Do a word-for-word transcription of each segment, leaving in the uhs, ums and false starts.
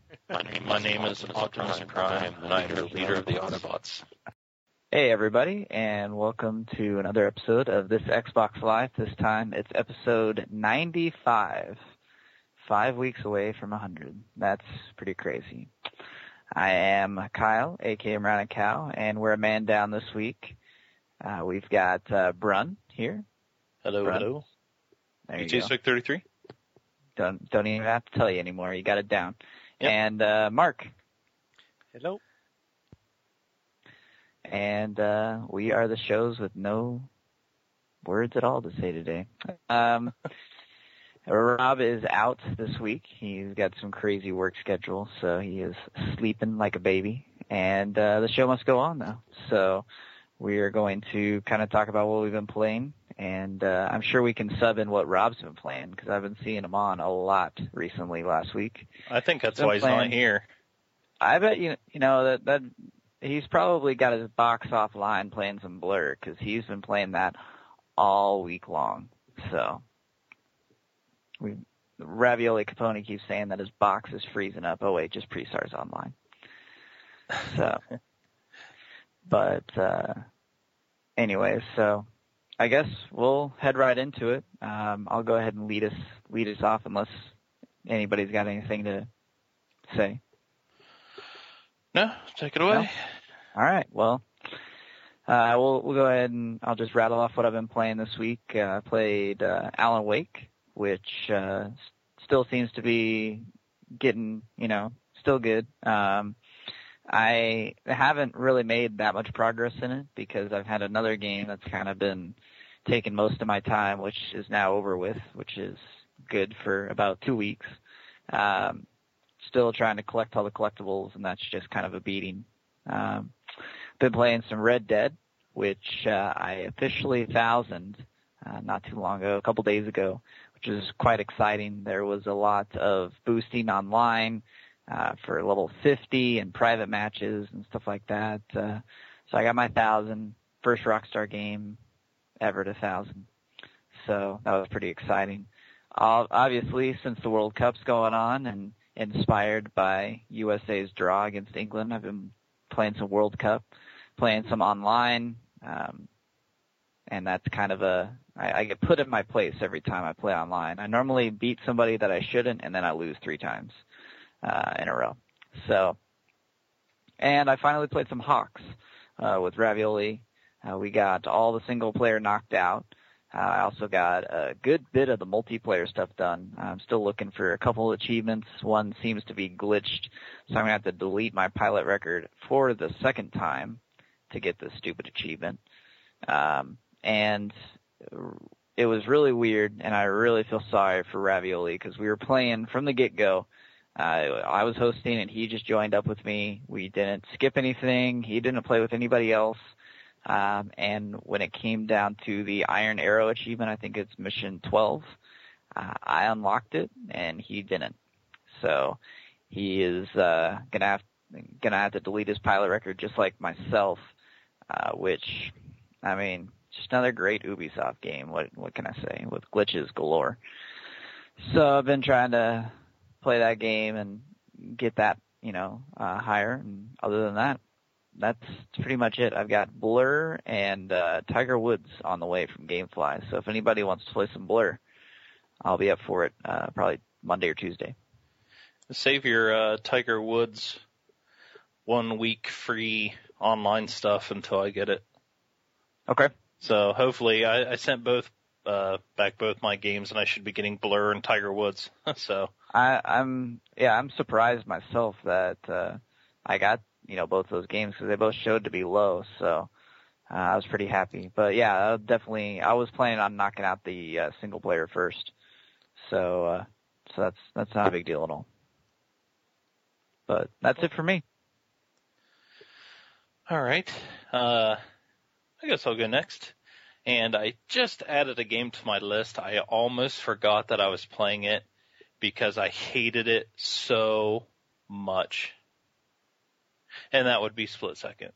My name, my name is Optimus Prime, and I'm the leader of the Autobots. Hey everybody, and welcome to another episode of this Xbox Live. This time it's episode ninety-five. Five weeks away from one hundred. That's pretty crazy. I am Kyle, aka Brown and Cow, and we're a man down this week. Uh, we've got uh, Brun here. Hello, Brun. hello. There you B T go. Vic thirty-three. Don't don't even have to tell you anymore. You got it down. Yep. And uh, Mark. Hello. And uh, we are the shows with no words at all to say today. Um, Rob is out this week. He's got some crazy work schedule, so he is sleeping like a baby. And uh, the show must go on, though. So we are going to kind of talk about what we've been playing. And uh, I'm sure we can sub in what Rob's been playing, because I've been seeing him on a lot recently last week. I think that's Been why he's playing- not here. I bet you you know that that he's probably got his box offline playing some Blur, because he's been playing that all week long. So we Ravioli Capone keeps saying that his box is freezing up. Oh wait, just Pre-Stars online. So, but uh, anyways, so I guess we'll head right into it. Um, I'll go ahead and lead us lead us off, unless anybody's got anything to say. No, take it away. No? All right. Well, uh, we'll we'll go ahead and I'll just rattle off what I've been playing this week. Uh, I played uh, Alan Wake, which uh, s- still seems to be getting, you know, still good. Um, I haven't really made that much progress in it because I've had another game that's kind of been taking most of my time, which is now over with, which is good for about two weeks. Um, still trying to collect all the collectibles, and that's just kind of a beating. Um, been playing some Red Dead, which uh, I officially thousand uh, not too long ago, a couple days ago, which is quite exciting. There was a lot of boosting online uh, for level fifty and private matches and stuff like that. Uh, so I got my thousand, first Rockstar game ever to thousand. So that was pretty exciting. Uh, obviously, since the World Cup's going on and inspired by U S A's draw against England, I've been playing some World Cup, playing some online, um, and that's kind of a, I, I get put in my place every time I play online. I normally beat somebody that I shouldn't, and then I lose three times uh, in a row. So, and I finally played some Hawks uh, with Ravioli. Uh, we got all the single player knocked out. Uh, I also got a good bit of the multiplayer stuff done. I'm still looking for a couple of achievements. One seems to be glitched, so I'm going to have to delete my pilot record for the second time to get this stupid achievement. Um, and it was really weird, and I really feel sorry for Ravioli because we were playing from the get-go. Uh, I was hosting, and he just joined up with me. We didn't skip anything. He didn't play with anybody else. Um, and when it came down to the Iron Arrow achievement, I think it's mission twelve, uh, I unlocked it and he didn't. So he is, uh, gonna have, gonna have to delete his pilot record just like myself, uh, which, I mean, just another great Ubisoft game. What, what can I say? With glitches galore. So I've been trying to play that game and get that, you know, uh, higher. And other than that, that's pretty much it. I've got Blur and uh, Tiger Woods on the way from GameFly. So if anybody wants to play some Blur, I'll be up for it uh, probably Monday or Tuesday. Save your uh, Tiger Woods one week free online stuff until I get it. Okay. So hopefully I, I sent both uh, back both my games, and I should be getting Blur and Tiger Woods. so I, I'm yeah I'm surprised myself that uh, I got you know both those games because they both showed to be low. So uh, I was pretty happy. But yeah, I definitely I was planning on knocking out the uh, single player first. So uh, so that's that's not a big deal at all. But that's it for me. All right. Uh, I guess I'll go next. And I just added a game to my list. I almost forgot that I was playing it because I hated it so much. And that would be Split Second.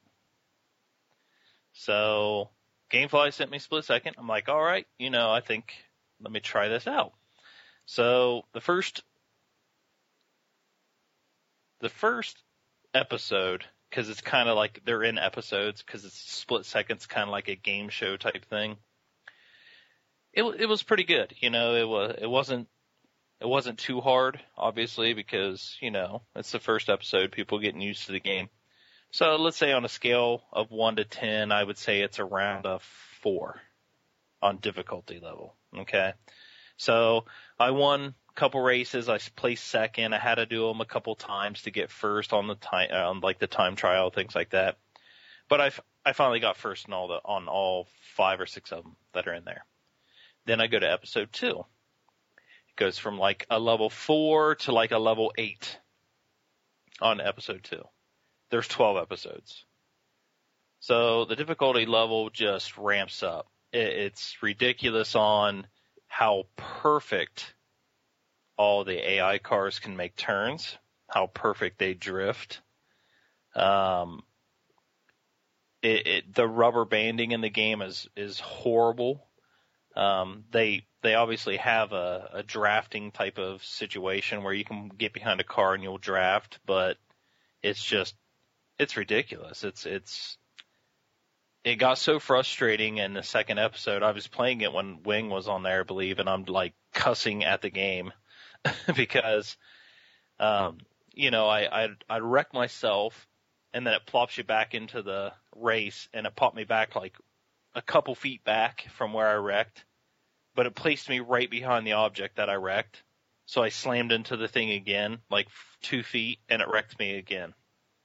So GameFly sent me Split Second. I'm like, all right, you know, I think, let me try this out. So the first the first episode, because it's kind of like they're in episodes, because it's split seconds, kind of like a game show type thing. It it was pretty good, you know. It was it wasn't it wasn't too hard, obviously, because you know it's the first episode, people getting used to the game. So let's say on a scale of one to ten, I would say it's around a four on difficulty level. Okay, so I won a couple races. I placed second. I had to do them a couple times to get first on the time, on like the time trial, things like that. But I I finally got first in all the on all five or six of them that are in there. Then I go to episode two. It goes from like a level four to like a level eight on episode two. There's twelve episodes. So the difficulty level just ramps up. It's ridiculous on how perfect all the A I cars can make turns, how perfect they drift. Um, it, it, the rubber banding in the game is, is horrible. Um, they, they obviously have a, a drafting type of situation where you can get behind a car and you'll draft, but it's just, it's ridiculous. It's, it's, it got so frustrating in the second episode. I was playing it when Wing was on there, I believe, and I'm like cussing at the game because, um, you know, I, I, I wrecked myself and then it plops you back into the race and it popped me back like a couple feet back from where I wrecked, but it placed me right behind the object that I wrecked. So I slammed into the thing again, like two feet, and it wrecked me again.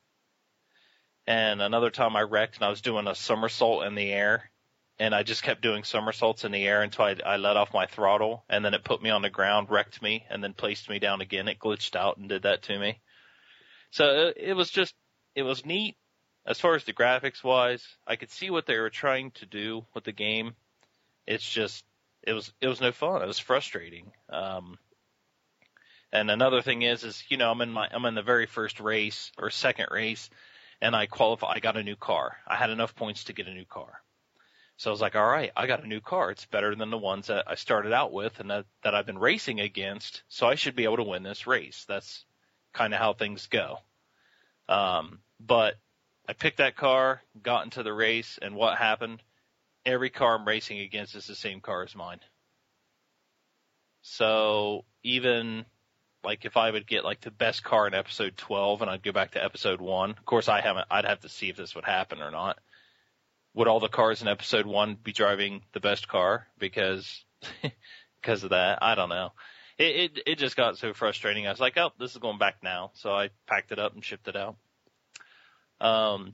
And another time I wrecked and I was doing a somersault in the air, and I just kept doing somersaults in the air until I, I let off my throttle, and then it put me on the ground, wrecked me, and then placed me down again. It glitched out and did that to me. So it, it was just, it was neat. As far as the graphics wise, I could see what they were trying to do with the game. It's just, it was, it was no fun. It was frustrating. Um, and another thing is, is, you know, I'm in my, I'm in the very first race or second race, and I qualify, I got a new car. I had enough points to get a new car. So I was like, all right, I got a new car. It's better than the ones that I started out with and that, that I've been racing against. So I should be able to win this race. That's kind of how things go. Um, but I picked that car, got into the race, and what happened? Every car I'm racing against is the same car as mine. So even like if I would get like the best car in episode twelve and I'd go back to episode one, of course I haven't, I'd have to see if this would happen or not. Would all the cars in episode one be driving the best car because, because of that? I don't know. It, it, it just got so frustrating. I was like, oh, this is going back now. So I packed it up and shipped it out. Um,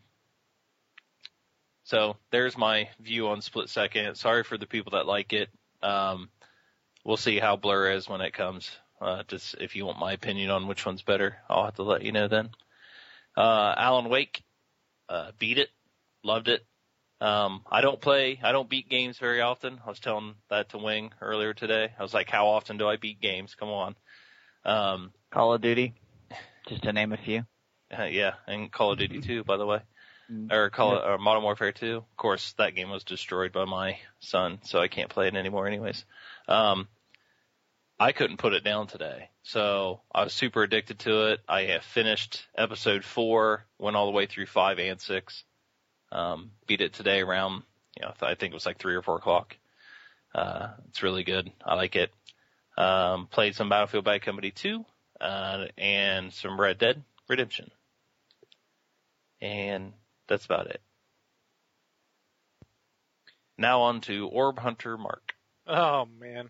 so there's my view on Split Second. Sorry for the people that like it. Um, we'll see how Blur is when it comes. Uh, just if you want my opinion on which one's better, I'll have to let you know then. Uh, Alan Wake, uh, beat it, loved it. Um, I don't play, I don't beat games very often. I was telling that to Wing earlier today. I was like, how often do I beat games? Come on. Um, Call of Duty, just to name a few. Uh, yeah, and Call of Duty two, by the way. Mm-hmm. Or Call Yep. or Modern Warfare two. Of course, that game was destroyed by my son, so I can't play it anymore anyways. Um, I couldn't put it down today, so I was super addicted to it. I have finished episode four, went all the way through five and six. Um, beat it today around, you know, I think it was like three or four o'clock. Uh, it's really good. I like it. Um, played some Battlefield Bad Company two, uh, and some Red Dead Redemption. And that's about it. Now on to Orb Hunter Mark. Oh, man.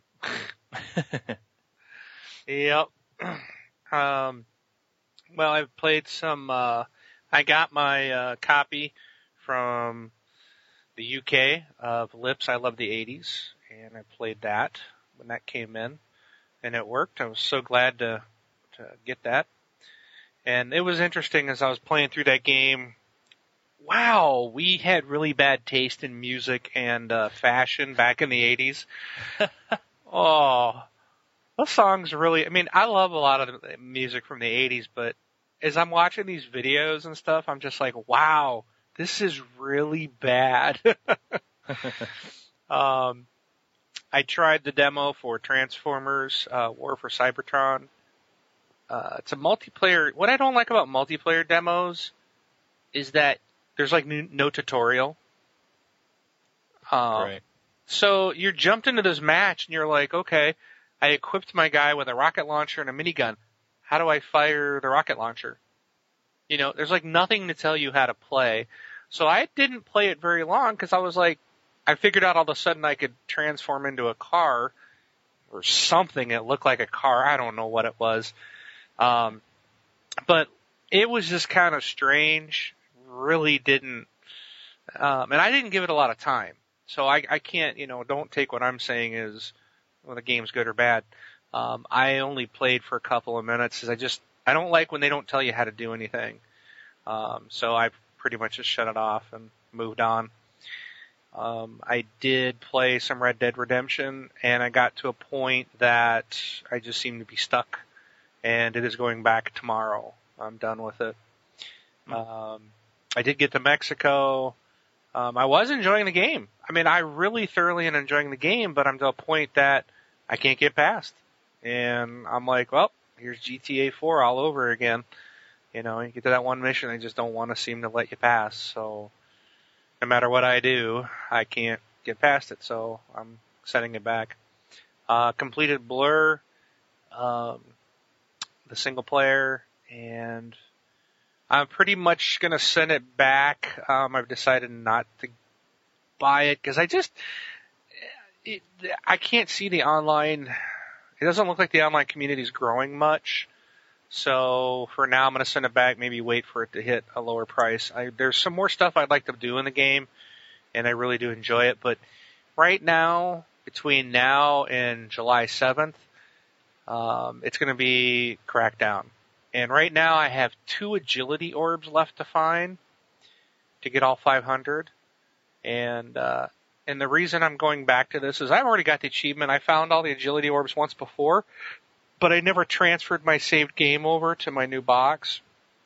Yep. Um, well, I've played some, uh, I got my, uh, copy from the U K of Lips I Love the eighties, and I played that when that came in, and it worked. I was so glad to, to get that. And it was interesting as I was playing through that game. Wow, we had really bad taste in music and uh, fashion back in the eighties. Oh, those songs really, I mean, I love a lot of the music from the eighties, but as I'm watching these videos and stuff, I'm just like, wow, this is really bad. um, I tried the demo for Transformers, uh, War for Cybertron. uh, it's a multiplayer. What I don't like about multiplayer demos is that there's like no, no tutorial. Um, right. So you're jumped into this match and you're like, okay, I equipped my guy with a rocket launcher and a minigun. How do I fire the rocket launcher? You know, there's like nothing to tell you how to play. So I didn't play it very long because I was like, I figured out all of a sudden I could transform into a car or something. It looked like a car. I don't know what it was. Um, but it was just kind of strange. Really didn't, um, and I didn't give it a lot of time. So I, I can't, you know, don't take what I'm saying as well, the game's good or bad. Um, I only played for a couple of minutes because I just, I don't like when they don't tell you how to do anything. Um, so I pretty much just shut it off and moved on. Um, I did play some Red Dead Redemption, and I got to a point that I just seemed to be stuck, and it is going back tomorrow. I'm done with it. Um, I did get to Mexico. Um, I was enjoying the game. I mean, I really thoroughly am enjoying the game, but I'm to a point that I can't get past. And I'm like, well, here's G T A four all over again. You know, you get to that one mission, they just don't want to seem to let you pass. So no matter what I do, I can't get past it. So I'm setting it back. Uh, completed Blur, um, the single player, and I'm pretty much going to send it back. Um, I've decided not to buy it because I just, it, I can't see the online, it doesn't look like the online community is growing much. So for now, I'm going to send it back, maybe wait for it to hit a lower price. I, there's some more stuff I'd like to do in the game, and I really do enjoy it. But right now, between now and July seventh, um, it's going to be Crackdown. And right now, I have two agility orbs left to find to get all five hundred. And uh, and the reason I'm going back to this is I've already got the achievement. I found all the agility orbs once before, but I never transferred my saved game over to my new box.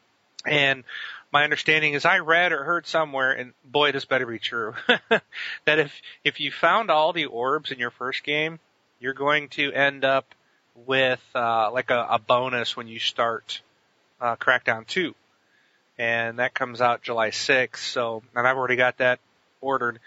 And my understanding is I read or heard somewhere, and boy, this better be true, that if if you found all the orbs in your first game, you're going to end up with uh, like a, a bonus when you start uh, Crackdown two. And that comes out July sixth, so, and I've already got that ordered.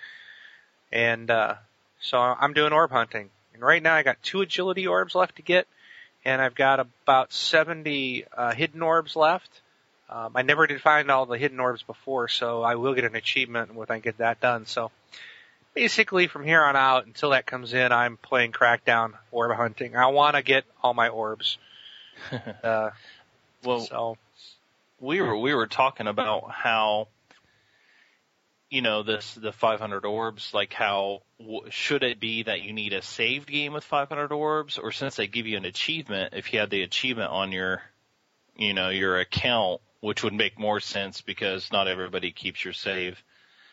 And uh, so I'm doing orb hunting. And right now I got two agility orbs left to get, and I've got about seventy uh, hidden orbs left. Um, I never did find all the hidden orbs before, so I will get an achievement when I get that done. So basically from here on out, until that comes in, I'm playing Crackdown orb hunting. I want to get all my orbs. Uh, well, so we were we were talking about how, you know, this the five hundred orbs, like how w- should it be that you need a saved game with five hundred orbs, or since they give you an achievement, if you had the achievement on your, you know, your account, which would make more sense because not everybody keeps your save.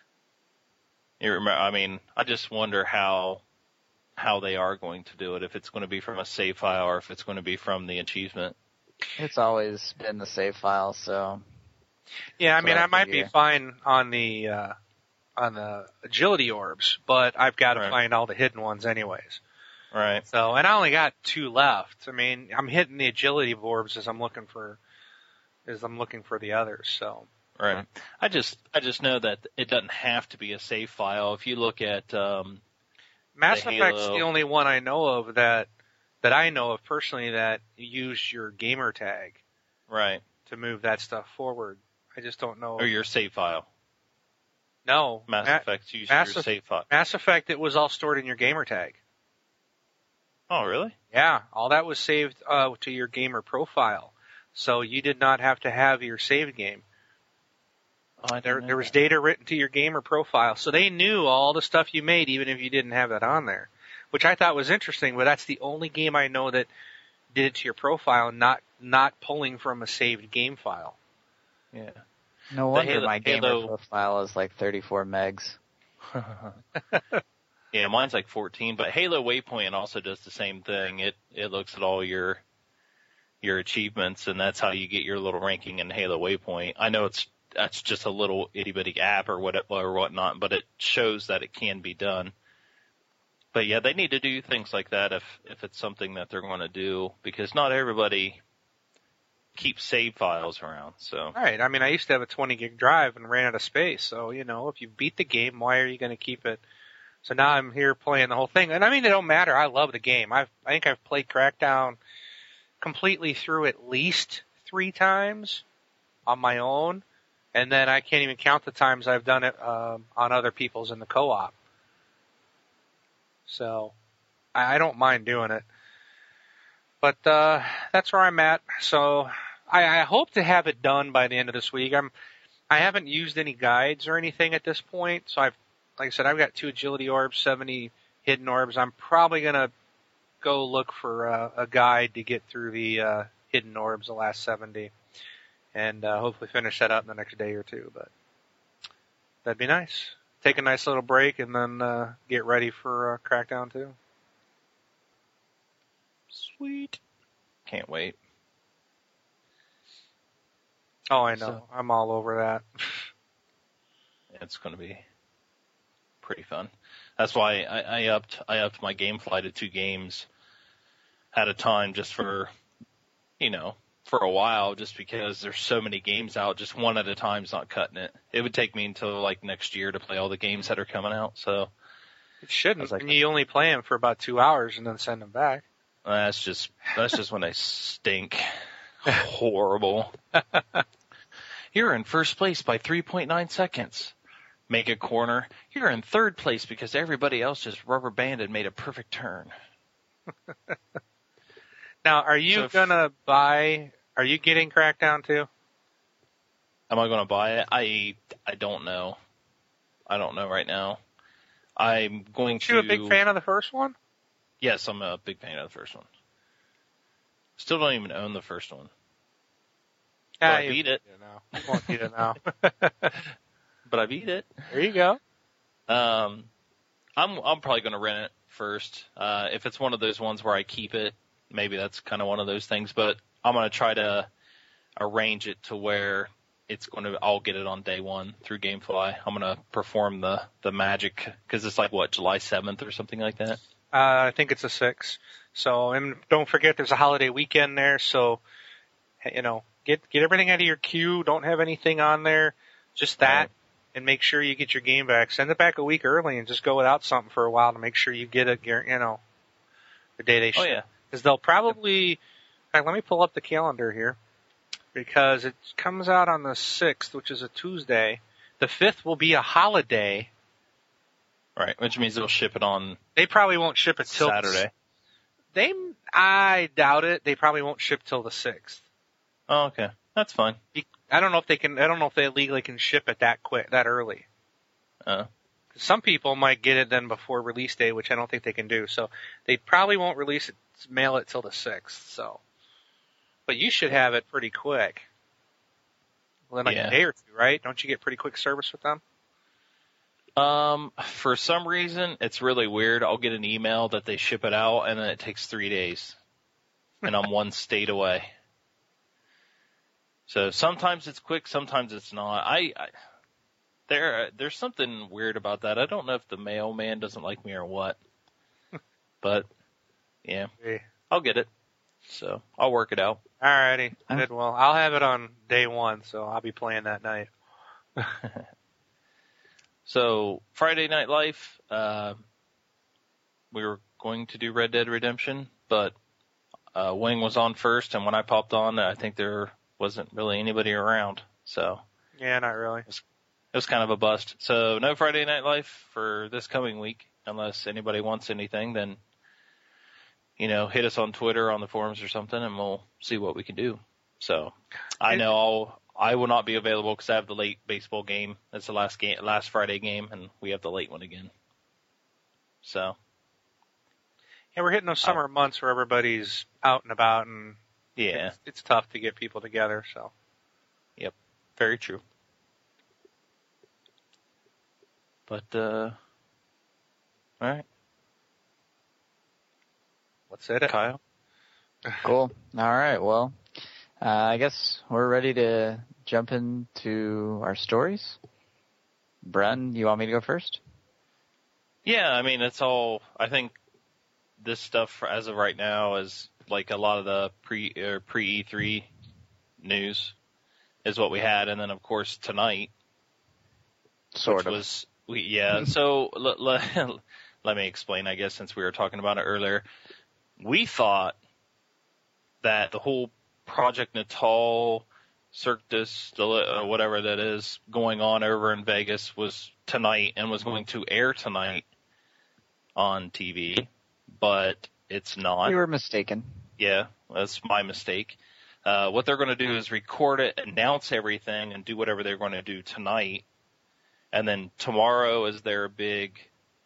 You remember, I mean, I just wonder how how they are going to do it, if it's going to be from a save file or if it's going to be from the achievement. It's always been the save file, so. yeah, I So mean, I I might be figure. fine on the uh, on the agility orbs, but I've got to Right. find all the hidden ones anyways. Right. So, and I only got two left. I mean, I'm hitting the agility orbs as I'm looking for as I'm looking for the others. So. Right. I just I just know that it doesn't have to be a save file. If you look at um Mass the Effect's Halo- the only one I know of that that I know of personally that use your gamer tag right, to move that stuff forward. I just don't know. or your save file. no, Mass Ma- Effect uses Mass your Eff- save file. Mass Effect, it was all stored in your gamer tag. Oh, really? Yeah, all that was saved uh, to your gamer profile, so you did not have to have your saved game. Oh, I There, didn't know there was that. data written to your gamer profile, so they knew all the stuff you made, even if you didn't have that on there, which I thought was interesting. But that's the only game I know that did it to your profile, not not pulling from a saved game file. Yeah. No wonder Halo- my gamer Halo- profile is like thirty-four megs. Yeah, mine's like fourteen, but Halo Waypoint also does the same thing. It it looks at all your your achievements, and that's how you get your little ranking in Halo Waypoint. I know it's that's just a little itty bitty app or what or whatnot, but it shows that it can be done. But yeah, they need to do things like that if if it's something that they're going to do, because not everybody keep save files around. So Right. I mean, I used to have a twenty gig drive and ran out of space. So, you know, if you beat the game, why are you going to keep it? So now I'm here playing the whole thing. And I mean, it don't matter. I love the game. I've, I think I've played Crackdown completely through at least three times on my own. And then I can't even count the times I've done it um, on other people's in the co-op. So I, I don't mind doing it. But uh, that's where I'm at. So I, I hope to have it done by the end of this week. I'm I haven't used any guides or anything at this point. So I've, like I said, I've got two agility orbs, seventy hidden orbs. I'm probably gonna go look for a, a guide to get through the uh, hidden orbs, the last seventy, and uh, hopefully finish that up in the next day or two. But that'd be nice. Take a nice little break and then uh, get ready for uh, Crackdown two. sweet. Can't wait. Oh, I know. So- I'm all over that. It's going to be pretty fun. That's why I, I upped I upped my GameFly to two games at a time, just for, you know, for a while, just because there's so many games out. Just one at a time's not cutting it. It would take me until like next year to play all the games that are coming out. So It shouldn't. I was like- and you only play them for about two hours and then send them back. that's just that's just when they stink. Horrible. You're in first place by three point nine seconds. Make a corner. You're in third place because everybody else just rubber banded made a perfect turn. Now, are you So if- gonna buy? Are you getting Crackdown too? Am I going to buy it? I I don't know. I don't know right now. I'm going Aren't to. you a big fan of the first one? Yes, I'm a big fan of the first one. Still don't even own the first one. But I you beat it. now. You won't beat it now. But I beat it. There you go. Um, I'm I'm probably going to rent it first. Uh, if it's one of those ones where I keep it, maybe that's kind of one of those things. But I'm going to try to arrange it to where it's going to. I'll get it on day one through GameFly. I'm going to perform the the magic because it's like what July seventh or something like that. Uh, I think it's a six. So, and don't forget there's a holiday weekend there. So, you know, get get everything out of your queue. Don't have anything on there. Just that. Right. And make sure you get your game back. Send it back a week early and just go without something for a while to make sure you get it, you know, the day they Oh ship. yeah. Because they'll probably, in fact, let me pull up the calendar here, because it comes out on the sixth, which is a Tuesday. The fifth will be a holiday. Right, which means they'll ship it on They probably won't ship it till Saturday. They, I doubt it. They probably won't ship till the sixth. Oh, okay. That's fine. I don't know if they can. I don't know if they legally can ship it that quick, that early. Uh, Some people might get it then before release day, which I don't think they can do. So they probably won't release it, mail it till the sixth. So, but you should have it pretty quick. Well, like Yeah. a day or two, right? Don't you get pretty quick service with them? Um, for some reason, it's really weird. I'll get an email that they ship it out, and then it takes three days, and I'm one state away. So sometimes it's quick, sometimes it's not. I, I there, there's something weird about that. I don't know if the mailman doesn't like me or what, but yeah, Yeah. I'll get it. So I'll work it out. Alrighty, Huh? good. Well, I'll have it on day one, so I'll be playing that night. So Friday Night Life, uh, we were going to do Red Dead Redemption, but uh, Wing was on first, and when I popped on, I think there wasn't really anybody around, so Yeah, not really. it was kind of a bust. So no Friday Night Life for this coming week, unless anybody wants anything. Then, you know, hit us on Twitter, on the forums, or something, and we'll see what we can do. So I know I'll. I will not be available because I have the late baseball game. That's the last game, last Friday game, and we have the late one again. So Yeah, we're hitting those summer months where everybody's out and about, and yeah, it's, it's tough to get people together. So very true. But uh, all right, what's it? Kyle. Cool. All right. Well, uh, I guess we're ready to jump into our stories. Bren, you want me to go first? Yeah, I mean, it's all, I think this stuff as of right now is like a lot of the pre, or pre E three news is what we had, and then of course tonight, Sort which of. was we yeah. So let, let, let me explain, I guess, since we were talking about it earlier. We thought that the whole Project Natal, Cirque du Soleil, or whatever that is, going on over in Vegas was tonight and was going to air tonight on T V, but it's not. You were mistaken. Yeah, that's my mistake. Uh, what they're going to do is record it, announce everything, and do whatever they're going to do tonight. And then tomorrow is their big,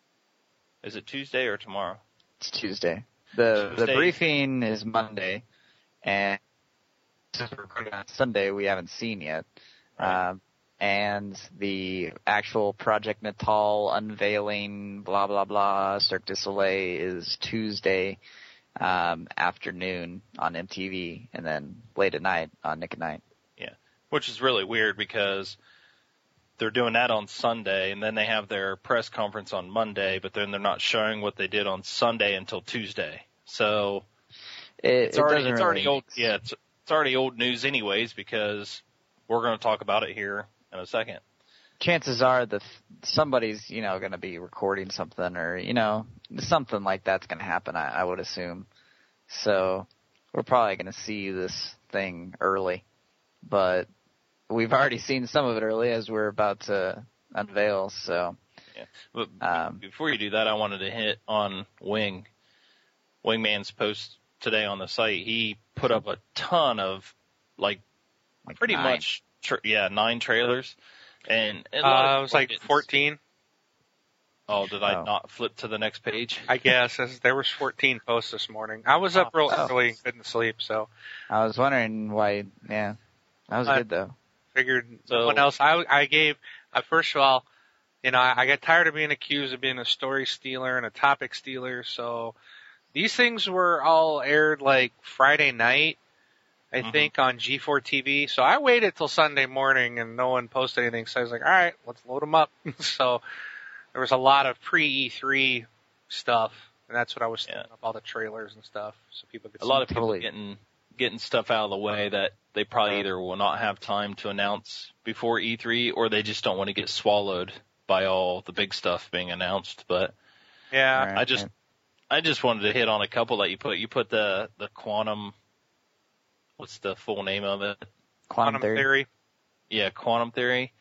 is it Tuesday or tomorrow? It's Tuesday. The Tuesday. the briefing is Monday, and since we're recording on Sunday, we haven't seen yet. Right. Um, and the actual Project Natal unveiling, blah, blah, blah, Cirque du Soleil is Tuesday um, afternoon on M T V, and then late at night on Nick at Night. Yeah, which is really weird because they're doing that on Sunday, and then they have their press conference on Monday, but then they're not showing what they did on Sunday until Tuesday. So It, it's it already doesn't it's really already old. make Yeah, it's it's already old news anyways because we're going to talk about it here in a second. Chances are that somebody's, you know, going to be recording something, or, you know, something like that's going to happen, I, I would assume. So we're probably going to see this thing early, but we've already seen some of it early as we're about to unveil. So, Yeah, but um, before you do that, I wanted to hit on Wing. Wingman's post today on the site. He put up a ton of like, like pretty nine. much, tra- yeah, nine trailers. And a Uh, lot of it was people like didn't- fourteen, Oh, did I Oh. not flip to the next page? I guess. As- There was fourteen posts this morning. I was up real Oh. early and couldn't sleep, so I was wondering why, yeah, that was Uh, good though. figured So- no one else. I, I gave, uh, first of all, you know, I, I got tired of being accused of being a story stealer and a topic stealer, so these things were all aired like Friday night, I Mhm. think, on G four T V. So I waited till Sunday morning and no one posted anything. So I was like, all right, let's load them up. So there was a lot of pre E three stuff, and that's what I was throwing Yeah. up, all the trailers and stuff, so people could A see. lot of people Totally. getting getting stuff out of the way that they probably either will not have time to announce before E three, or they just don't want to get swallowed by all the big stuff being announced. But Yeah, Right, I just right. I just wanted to hit on a couple that you put. You put the the quantum. What's the full name of it? Quantum, quantum theory. theory. Yeah, quantum theory.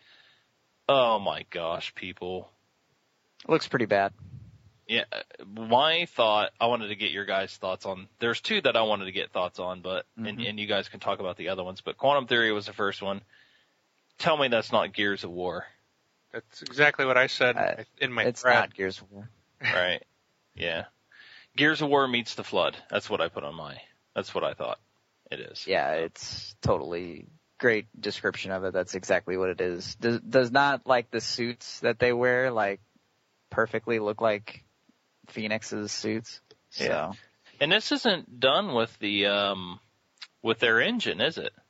Oh my gosh, people. Looks pretty bad. Yeah, my thought, I wanted to get your guys' thoughts on, there's two that I wanted to get thoughts on, but, and, Mhm. and you guys can talk about the other ones, but quantum theory was the first one. Tell me that's not Gears of War, That's exactly what I said Uh, in my It's thread. not Gears of War. right? Yeah. Gears of War meets the Flood. That's what I put on my, that's what I thought it is. Yeah, it's totally great description of it. That's exactly what it is. Does does not like the suits that they wear like perfectly look like Phoenix's suits. So Yeah. And this isn't done with the, um, with their engine, is it?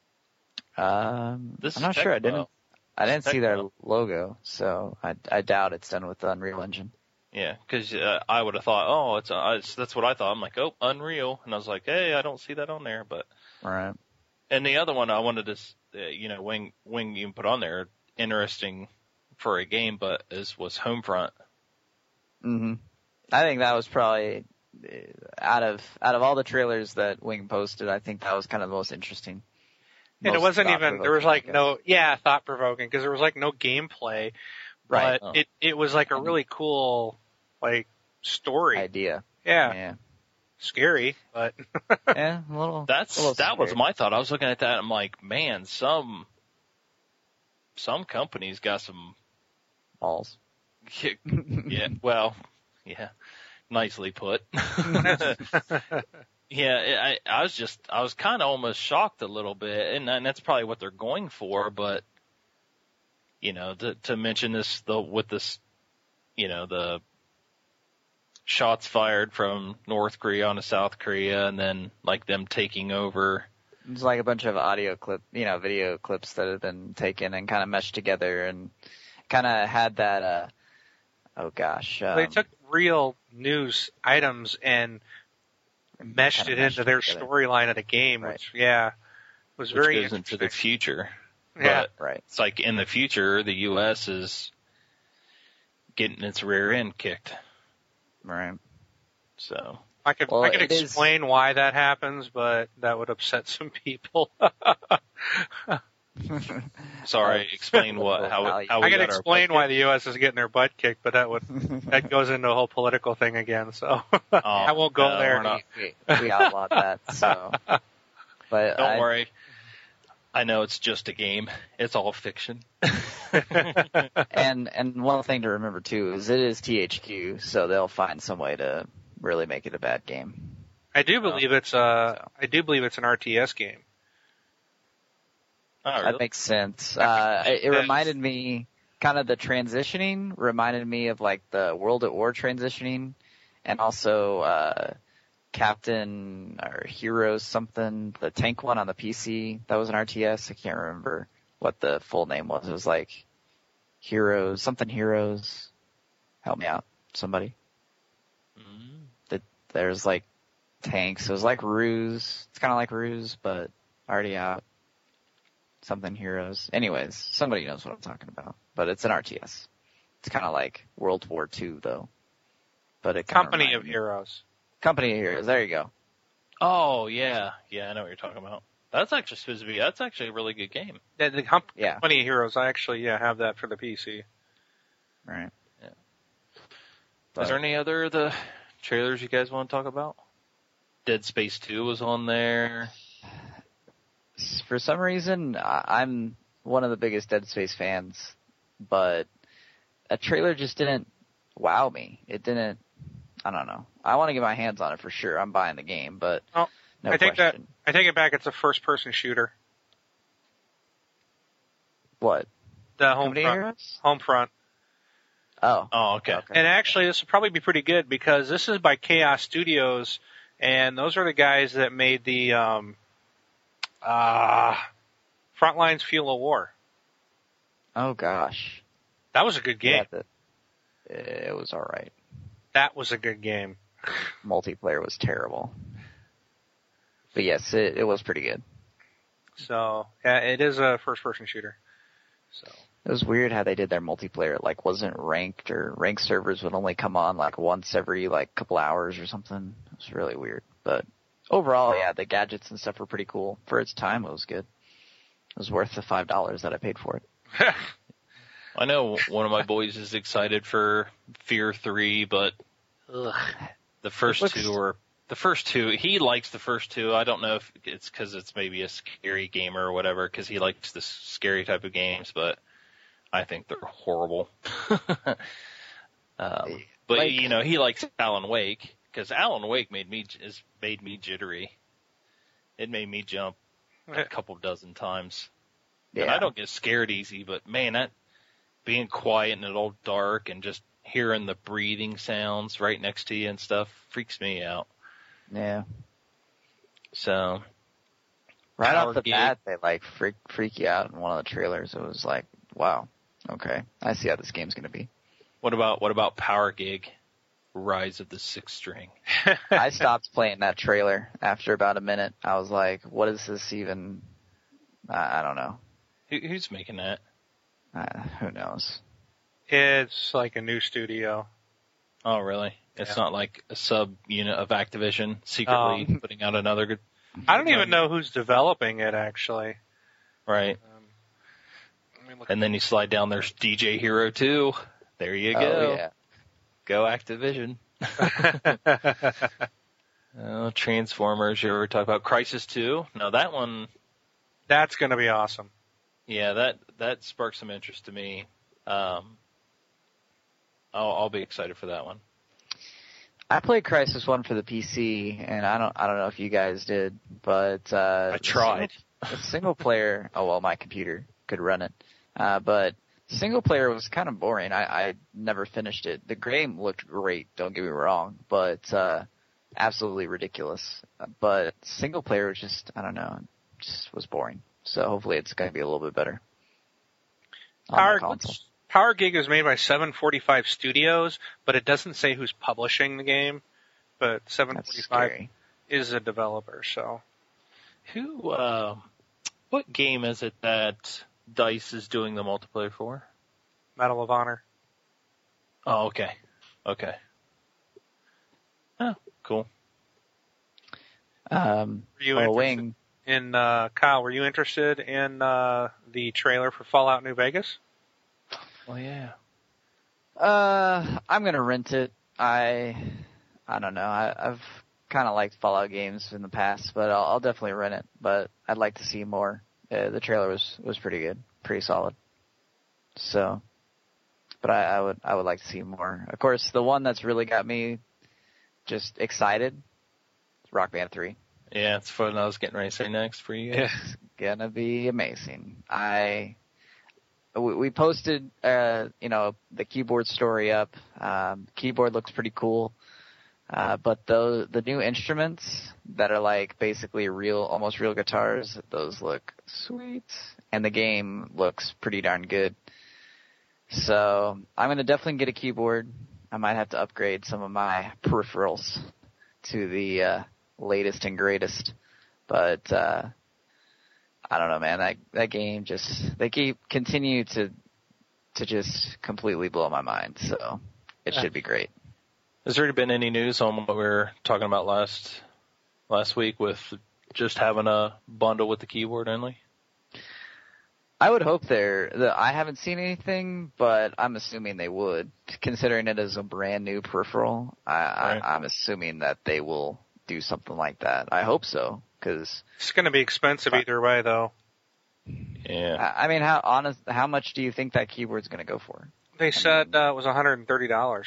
um, This I'm is not sure. I Tecmo. didn't. I This didn't is see their Tecmo. logo, so I I doubt it's done with the Unreal Engine. Yeah, because uh, I would have thought, oh, it's, uh, it's that's what I thought. I'm like, oh, Unreal, and I was like, hey, I don't see that on there. But Right. and the other one I wanted to, s- uh, you know, wing wing you put on there, interesting for a game, but is was Homefront. Mhm. I think that was probably uh, out of out of all the trailers that Wing posted, I think that was kind of the most interesting. And it Most wasn't even, there was thought-provoking, like I guess. no, yeah, thought provoking, because there was like no gameplay, Right. but Oh. it, it was like a really cool, like, story. idea. Yeah, Yeah. scary, but Yeah, a little. That's a little that was scary. my thought. I was looking at that. I'm like, man, some some companies got some. balls. Yeah, well, yeah, nicely put. Yeah, I I was just I was kind of almost shocked a little bit, and, and that's probably what they're going for. But you know, to to mention this the with this, you know, the shots fired from North Korea onto South Korea, and then like them taking over. It's like a bunch of audio clip, you know, video clips that have been taken and kind of meshed together, and kind of had that. uh Oh gosh. Um, they took real news items and meshed kinda it meshed into their together. storyline of the game, Right. which, yeah, was which very goes into interesting. the future. Yeah. But Right. it's like in the future, the U S is getting its rear end kicked. Right. So I could Well, I could it is- explain why that happens, but that would upset some people. sorry, explain what how value. how we I could got our explain butt why the U S is getting their butt kicked, but that would that goes into a whole political thing again. So Oh, I won't go no, there. we're not- we, we outlawed that. So, but Don't I, worry. I know it's just a game. It's all fiction. and and one thing to remember too is it is T H Q, so they'll find some way to really make it a bad game. I do believe it's uh So. I do believe it's an R T S game. Oh, That really? makes sense. Uh, it, it reminded me, kind of the transitioning reminded me of like the World at War transitioning, and also uh, Captain or Heroes something, the tank one on the P C. That was an R T S. I can't remember what the full name was. It was like Heroes, something Heroes. Help me out, somebody. Mm. That there's like tanks. It was like Ruse. It's kind of like Ruse, but already out. Something Heroes. Anyways, somebody knows what I'm talking about. But it's an R T S. It's kind of like World War Two, though. But it kinda Company of reminded me- Heroes. Company of Heroes. There you go. Oh yeah, yeah, I know what you're talking about. That's actually supposed to be. That's actually a really good game. The, the com- Yeah. Company of Heroes. I actually yeah have that for the P C. Right. Yeah. But, Is there any other of the trailers you guys want to talk about? Dead Space two was on there. for some reason, I- I'm one of the biggest Dead Space fans, but a trailer just didn't wow me. It didn't. I don't know. I want to get my hands on it for sure. I'm buying the game, but Oh, no I take that- question. I take it back. It's a first-person shooter. What? The home Company of front. Heroes? Home front. Oh. Oh, okay. Okay. And actually, this will probably be pretty good because this is by Chaos Studios, and those are the guys that made the um, uh, Frontlines Fuel of War. Oh gosh. That was a good game. Yeah, the, it was all right. That was a good game. Multiplayer was terrible. But yes, it, it was pretty good. So yeah, it is a first-person shooter. So It was weird how they did their multiplayer. It, like, wasn't ranked, or ranked servers would only come on like once every like couple hours or something. It was really weird. But overall, yeah, the gadgets and stuff were pretty cool. For its time, it was good. It was worth the five dollars that I paid for it. I know one of my boys is excited for Fear three, but ugh. the first looks- two are the first two. He likes the first two. I don't know if it's because it's maybe a scary gamer or whatever, because he likes the scary type of games, but I think they're horrible. um, but Like- you know, he likes Alan Wake because Alan Wake made me is made me jittery. It made me jump a couple dozen times. Yeah. And I don't get scared easy, but man, that being quiet and it all dark and just hearing the breathing sounds right next to you and stuff freaks me out. Yeah. So Right Power off the Gig. bat, they like freak freak you out in one of the trailers. It was like, wow, okay, I see how this game's gonna be. what about what about Power Gig, Rise of the Sixth String? I stopped playing that trailer after about a minute. I was like, what is this even? I, I don't know. Who, who's making that? Uh, who knows? It's like a new studio. Oh, really? It's Yeah. not like a sub unit of Activision secretly Um, putting out another good. I don't even know who's developing it actually. Right. Um, let me look. And then you slide down, there's D J Hero two. There you go. Oh yeah. Go Activision. Oh, Transformers, you ever talk about Crisis two? No, that one, That's going to be awesome. yeah, that, that sparked some interest to me. Um, I'll, I'll be excited for that one. I played Crisis One for the P C, and I don't I don't know if you guys did, but uh, I tried. The single, the single player. Oh well, my computer could run it, uh, but single player was kind of boring. I, I never finished it. The game looked great. Don't get me wrong, but uh, absolutely ridiculous. But single player was just I don't know, just was boring. So hopefully it's going to be a little bit better. on the Power console. Power Gig is made by seven forty-five Studios, but it doesn't say who's publishing the game. But seven That's forty-five scary. is a developer, so Who, uh, What game is it that DICE is doing the multiplayer for? Medal of Honor. Oh, okay. Okay. Oh, cool. Um, Were you well, interested Wing, in uh, Kyle? Were you interested in uh, the trailer for Fallout New Vegas? Oh, yeah. uh, I'm gonna rent it. I, I don't know. I, I've kind of liked Fallout games in the past, but I'll, I'll definitely rent it. But I'd like to see more. Uh, the trailer was was pretty good, pretty solid. So, but I, I would I would like to see more. Of course, the one that's really got me just excited is Rock Band three. Yeah, it's fun. I was getting ready to say next for you guys. It's gonna be amazing. I we, we posted uh you know the keyboard story up. Um, keyboard looks pretty cool. Uh, but those, the new instruments that are like basically real, almost real guitars, those look sweet. And the game looks pretty darn good. So I'm going to definitely get a keyboard. I might have to upgrade some of my peripherals to the uh, latest and greatest. But uh, I don't know, man. That that game just, they keep continue to to just completely blow my mind. So it should be great. Has there been any news on what we were talking about last last week with just having a bundle with the keyboard only? I would hope there. The, I haven't seen anything, but I'm assuming they would. Considering it is a brand new peripheral, I, Right. I, I'm assuming that they will do something like that. I hope so, because It's going to be expensive either way, though. Yeah. I, I mean, how honest? How much do you think that keyboard's going to go for? They said uh, it was one hundred thirty dollars.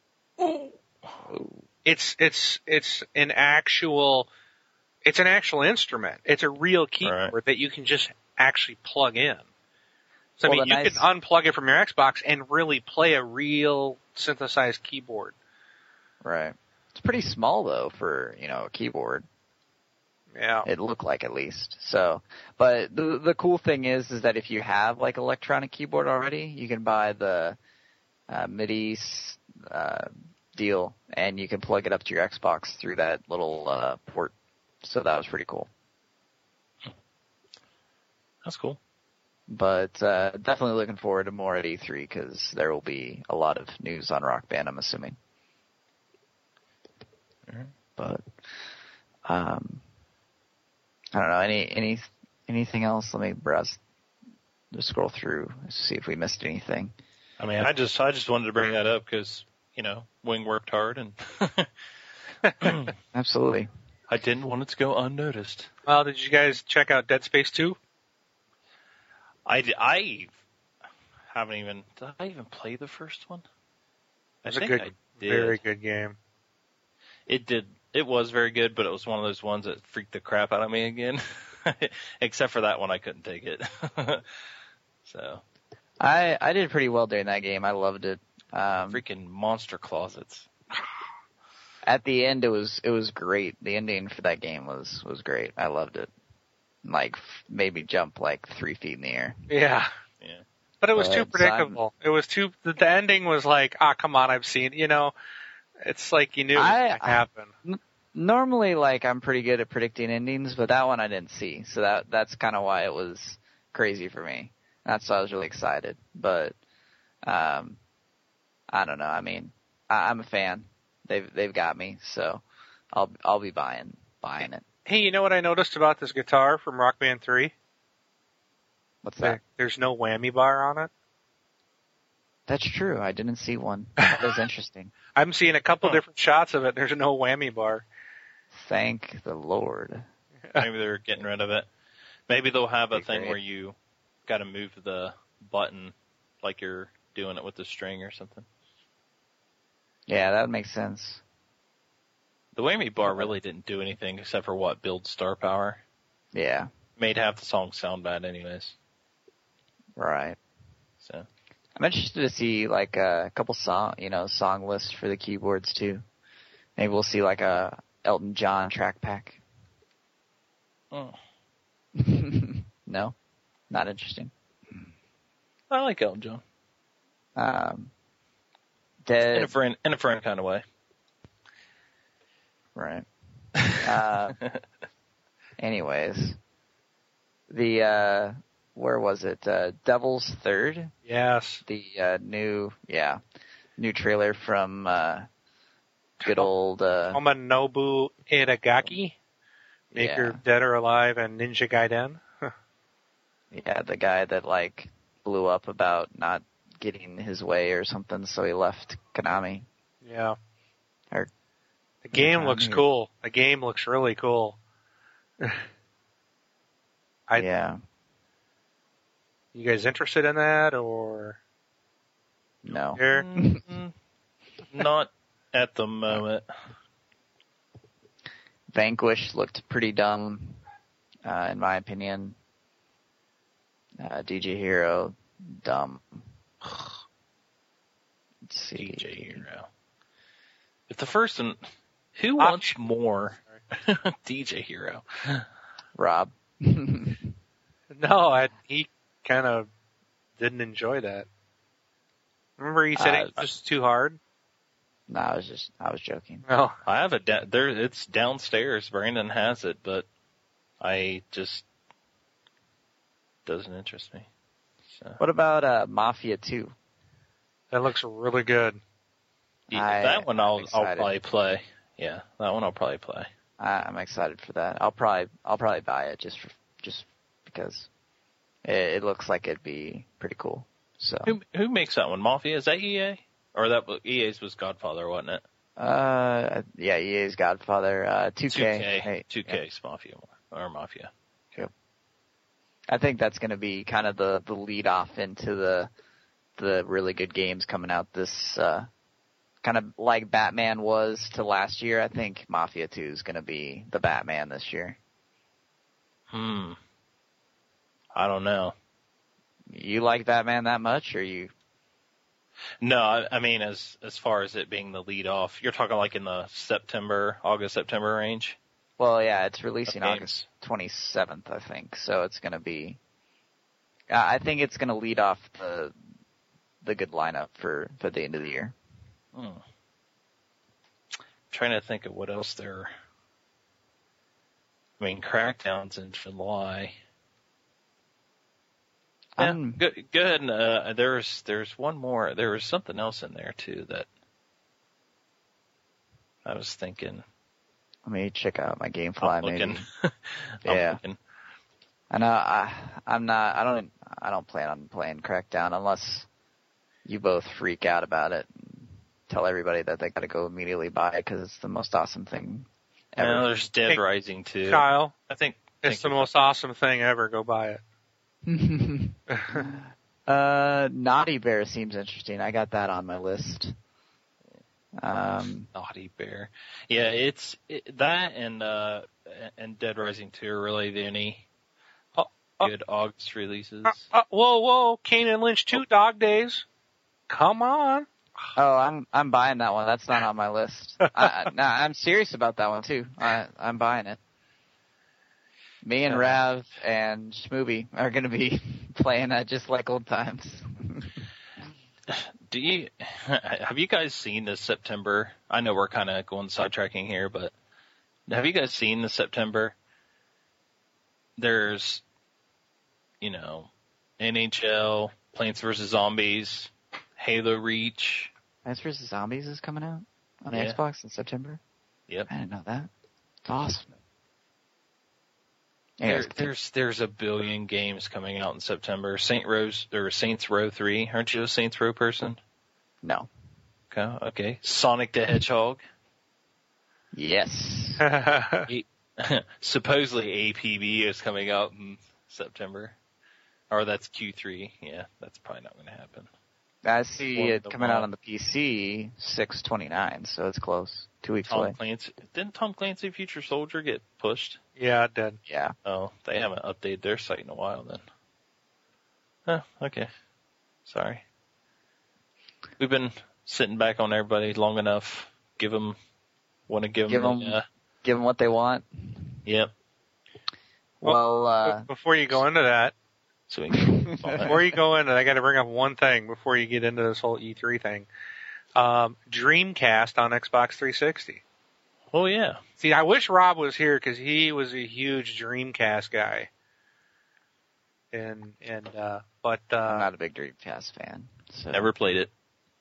It's it's it's an actual it's an actual instrument. It's a real keyboard Right. that you can just actually plug in. So Well, I mean, the you nice- can unplug it from your Xbox and really play a real synthesized keyboard. Right. It's pretty small though for you know a keyboard. Yeah. It looked like at least. So, but the the cool thing is, is that if you have like electronic keyboard already, you can buy the uh, MIDI uh, deal, and you can plug it up to your Xbox through that little uh, port. So that was pretty cool. That's cool. But uh, definitely looking forward to more at E three because there will be a lot of news on Rock Band, I'm assuming. Mhm. But um, I don't know any any anything else. Let me browse, just scroll through, see if we missed anything. I mean, I just I just wanted to bring that up because you know Wing worked hard and Absolutely. I didn't want it to go unnoticed. Well, did you guys check out Dead Space two? I, I haven't even did I even play the first one? I It was a think good, I did. very good game. It did. It was very good, but it was one of those ones that freaked the crap out of me again. Except for that one, I couldn't take it. So I I did pretty well during that game. I loved it. Um, freaking monster closets. at the end, it was it was great. The ending for that game was was great. I loved it. Like f- made me jump like three feet in the air. Yeah. Yeah. But it was But too predictable. It was too, the, the ending was like, ah, come on, I've seen, you know, it's like you knew it was I- going to happen. Normally, like I'm pretty good at predicting endings, but that one I didn't see. So that that's kind of why it was crazy for me. That's why I was really excited. But um, I don't know. I mean, I, I'm a fan. They've they've got me, so I'll I'll be buying buying it. Hey, you know what I noticed about this guitar from Rock Band three? What's that? There, there's no whammy bar on it. That's true. I didn't see one. That was interesting. I'm seeing a couple Huh. different shots of it. There's no whammy bar. Thank the Lord. Maybe they're getting rid of it. Maybe they'll have a Be thing great. where you got to move the button like you're doing it with the string or something. Yeah, that makes sense. The whammy bar really didn't do anything except for what build star power. Yeah, Made half the songs sound bad anyways. right. So I'm interested to see like a couple song, you know, song lists for the keyboards too. Maybe we'll see like a Elton John track pack. oh, No, not interesting. I like Elton John Um, in Dead, a friend in a friend kind of way. right. Uh, anyways, the uh, where was it? Uh, Devil's Third. Yes. The uh, new, yeah, new trailer from uh, good old uh, Tomonobu Itagaki, maker yeah. of Dead or Alive and Ninja Gaiden. Yeah, the guy that like blew up about not getting his way or something, so he left Konami. Yeah. Or, the game Konami looks or, cool. The game looks really cool. I, yeah. You guys interested in that or? No. Mm-hmm. Not at the moment. Vanquish looked pretty dumb, uh, in my opinion. Uh, D J Hero, dumb. Let's see. D J Hero. If the first one, who wants more D J Hero? Rob. No, I, he kind of didn't enjoy that. Remember he said Uh, it was just too hard? No, I was just, I was joking. No. I have it da- there. It's downstairs. Brandon has it, but I just doesn't interest me. So. What about uh, Mafia two? That looks really good. Yeah, I- that one I'll I'm I'll excited. probably play. Yeah, that one I'll probably play. I, I'm excited for that. I'll probably, I'll probably buy it just, for, just because it, it looks like it'd be pretty cool. So. Who who makes that one? Mafia? Is that E A? Or that E A's was Godfather, wasn't it? Uh, yeah, E A's Godfather, uh, two K. two K. Hey, two K's Mafia or Mafia. I think that's going to be kind of the, the lead off into the the really good games coming out this uh, kind of like Batman was to last year. I think Mafia two is going to be the Batman this year. Hmm. I don't know. You like Batman that much, or you? No, I, I mean as as far as it being the lead off, you're talking like in the September, August, September range. Well, yeah, it's releasing Of August twenty-seventh, I think. So it's going to be. Uh, I think it's going to lead off the the good lineup for for the end of the year. Hmm. Trying to think of what else there. I mean, Crackdown's in July. Yeah, I'm- good. Good. Uh, there's there's one more. There was something else in there too that I was thinking. Let me check out my I'm GameFly. looking. Maybe. I'm Yeah. looking. I know. I I'm not. I don't. I don't plan on playing Crackdown unless you both freak out about it. And tell everybody that they got to go immediately buy it because it's the most awesome thing ever. And there's Dead Hey, Rising too. Kyle, I think it's think the of- most awesome thing ever. Go buy it. uh, Naughty Bear seems interesting. I got that on my list. Um, Naughty Bear. Yeah, it's it, that and uh and Dead Rising two are really the only Oh, oh. good August releases. Uh, uh, whoa, whoa, Kane and Lynch two Dog Days. Come on. oh, I'm I'm buying that one. That's not on my list. I, I, nah, I'm serious about that one too. I I'm buying it. Me and Yeah. Rav and Schmooby are going to be playing that just like old times. Do you have you guys seen the September? I know we're kind of going sidetracking here, but have you guys seen the September? There's, you know, N H L, Plants vs Zombies, Halo Reach. Plants vs. Zombies is coming out on the Yeah. Xbox in September. Yep. I didn't know that. It's awesome. There, Anyways, there's there's a billion games coming out in September. Saint Rose or Saints Row three. Aren't you a Saints Row person? no. Okay. Okay. Sonic the Hedgehog. Yes. Supposedly A P B is coming out in September. Or that's Q three. Yeah, that's probably not going to happen. I see One of it the coming out wild- on the P C six twenty-nine, so it's close. Two weeks Tom away. Clancy didn't Tom Clancy Future Soldier get pushed? Yeah, it did. Yeah. Oh, they haven't updated their site in a while then. Oh, okay. Sorry. We've been sitting back on everybody long enough. Give them, want to give, Give them, 'em- uh, Give them what they want. yep. Well, uh, Before you go into that, So we can before you go into that, I got to bring up one thing before you get into this whole E three thing. Um, Dreamcast on Xbox three sixty. Oh yeah. See, I wish Rob was here because he was a huge Dreamcast guy. and and uh, but uh, I'm not a big Dreamcast fan. So. Never played it.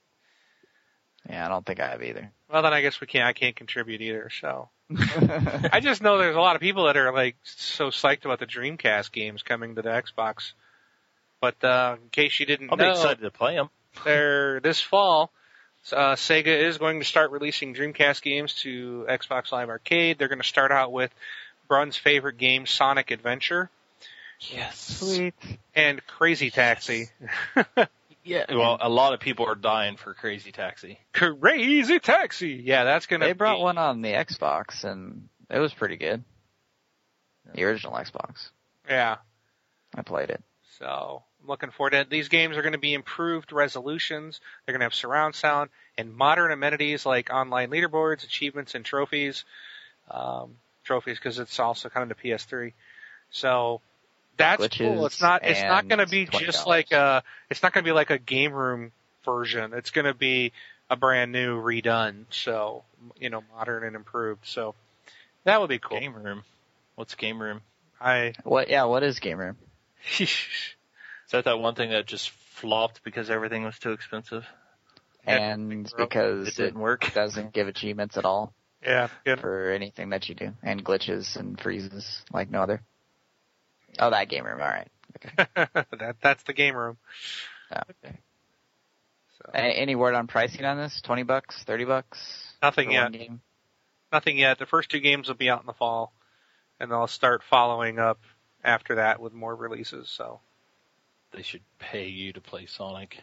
Yeah, I don't think I have either. Well, then I guess we can't. I can't contribute either. So I just know there's a lot of people that are like so psyched about the Dreamcast games coming to the Xbox. But uh, in case you didn't I'll know, be excited to play them. they're this fall. Uh, Sega is going to start releasing Dreamcast games to Xbox Live Arcade. They're going to start out with Brun's favorite game, Sonic Adventure. Yes. Sweet. And Crazy Taxi. Yeah. Well, a lot of people are dying for Crazy Taxi. Crazy Taxi. Yeah, that's going to They brought be... one on the Xbox, and it was pretty good. The original Xbox. Yeah. I played it. So I'm looking forward to it. These games are going to be improved resolutions. They're going to have surround sound and modern amenities like online leaderboards, achievements, and trophies. Um, trophies because it's also kind of the P S three. So that's Glitches cool. It's not. It's not and going to be twenty dollars. just like a. It's not going to be like a game room version. It's going to be a brand new, redone. So you know, modern and improved. So that would be cool. Game Room. What's Game Room? I. What? Yeah, what is Game Room? Is that that one thing that just flopped because everything was too expensive? And because It didn't work. doesn't give achievements at all Yeah. Good. for anything that you do, and glitches and freezes like no other. Oh, that Game Room. All right. Okay. that that's the game room. Oh, okay. So. A- Any word on pricing on this? Twenty bucks? Thirty bucks? Nothing for yet. one game? Nothing yet. The first two games will be out in the fall, and they'll start following up after that with more releases. So They should pay you to play Sonic.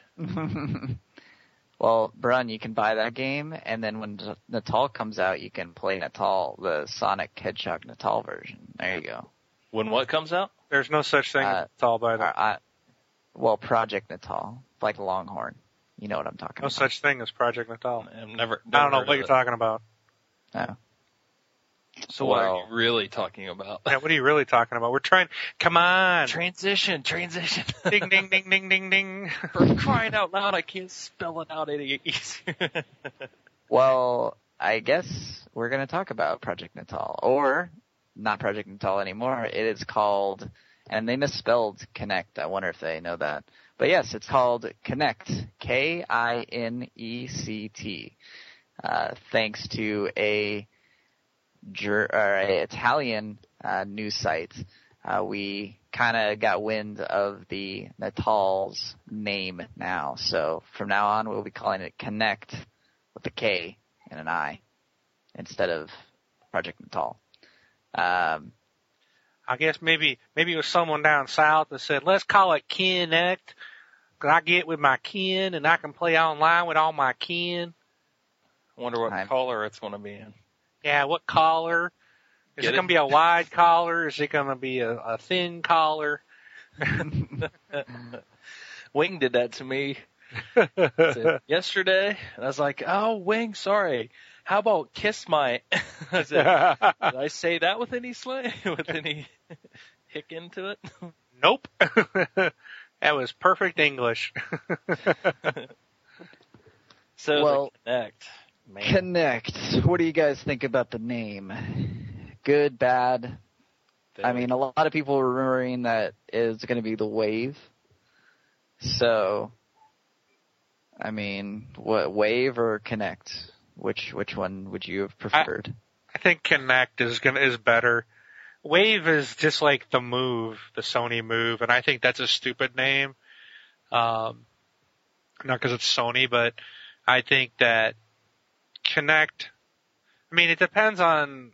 Well, Brun, you can buy that game, and then when Natal comes out, you can play Natal, the Sonic Hedgehog Natal version. There you go. When what comes out? there's no such thing Uh, as Natal by the Uh, I, well, Project Natal, like Longhorn. You know what I'm talking no about. such thing as Project Natal. I've never. I don't never know heard what of you're it. talking about. Oh. So what Well- are you really talking about? Yeah, what are you really talking about? We're trying. Come on. Transition, transition. ding ding ding ding ding ding. For crying out loud, I can't spell it out any easier. Well, I guess we're going to talk about Project Natal, or not Project Natal anymore. It is called, and they misspelled Connect. I wonder if they know that. But yes, it's called Connect, K I N E C T, uh, thanks to a, ger- or a Italian uh, news site. Uh, we kind of got wind of the Natal's name now. So from now on, we'll be calling it Connect with a K and an I instead of Project Natal. Um, I guess maybe maybe it was someone down south that said, let's call it Kinect. Cause I get with my kin and I can play online with all my kin. I wonder what I'm- color it's going to be in. Yeah, what collar? Is Get it it? going to be a wide collar? Is it going to be a, a thin collar? Wing did that to me said, yesterday, and I was like, "Oh, Wing, sorry. How about kiss my?" I said, "Did I say that with any slang, with any hick into it?" Nope. That was perfect English. So Well, the Connect, man. Connect. What do you guys think about the name? Good, bad? I mean, a lot of people were rumoring that it's going to be the Wave. So, I mean, what Wave or Connect? Which which one would you have preferred? I think Kinect is gonna is better. Wave is just like the Move, the Sony Move, and I think that's a stupid name. Um, not because it's Sony, but I think that Kinect. I mean, it depends on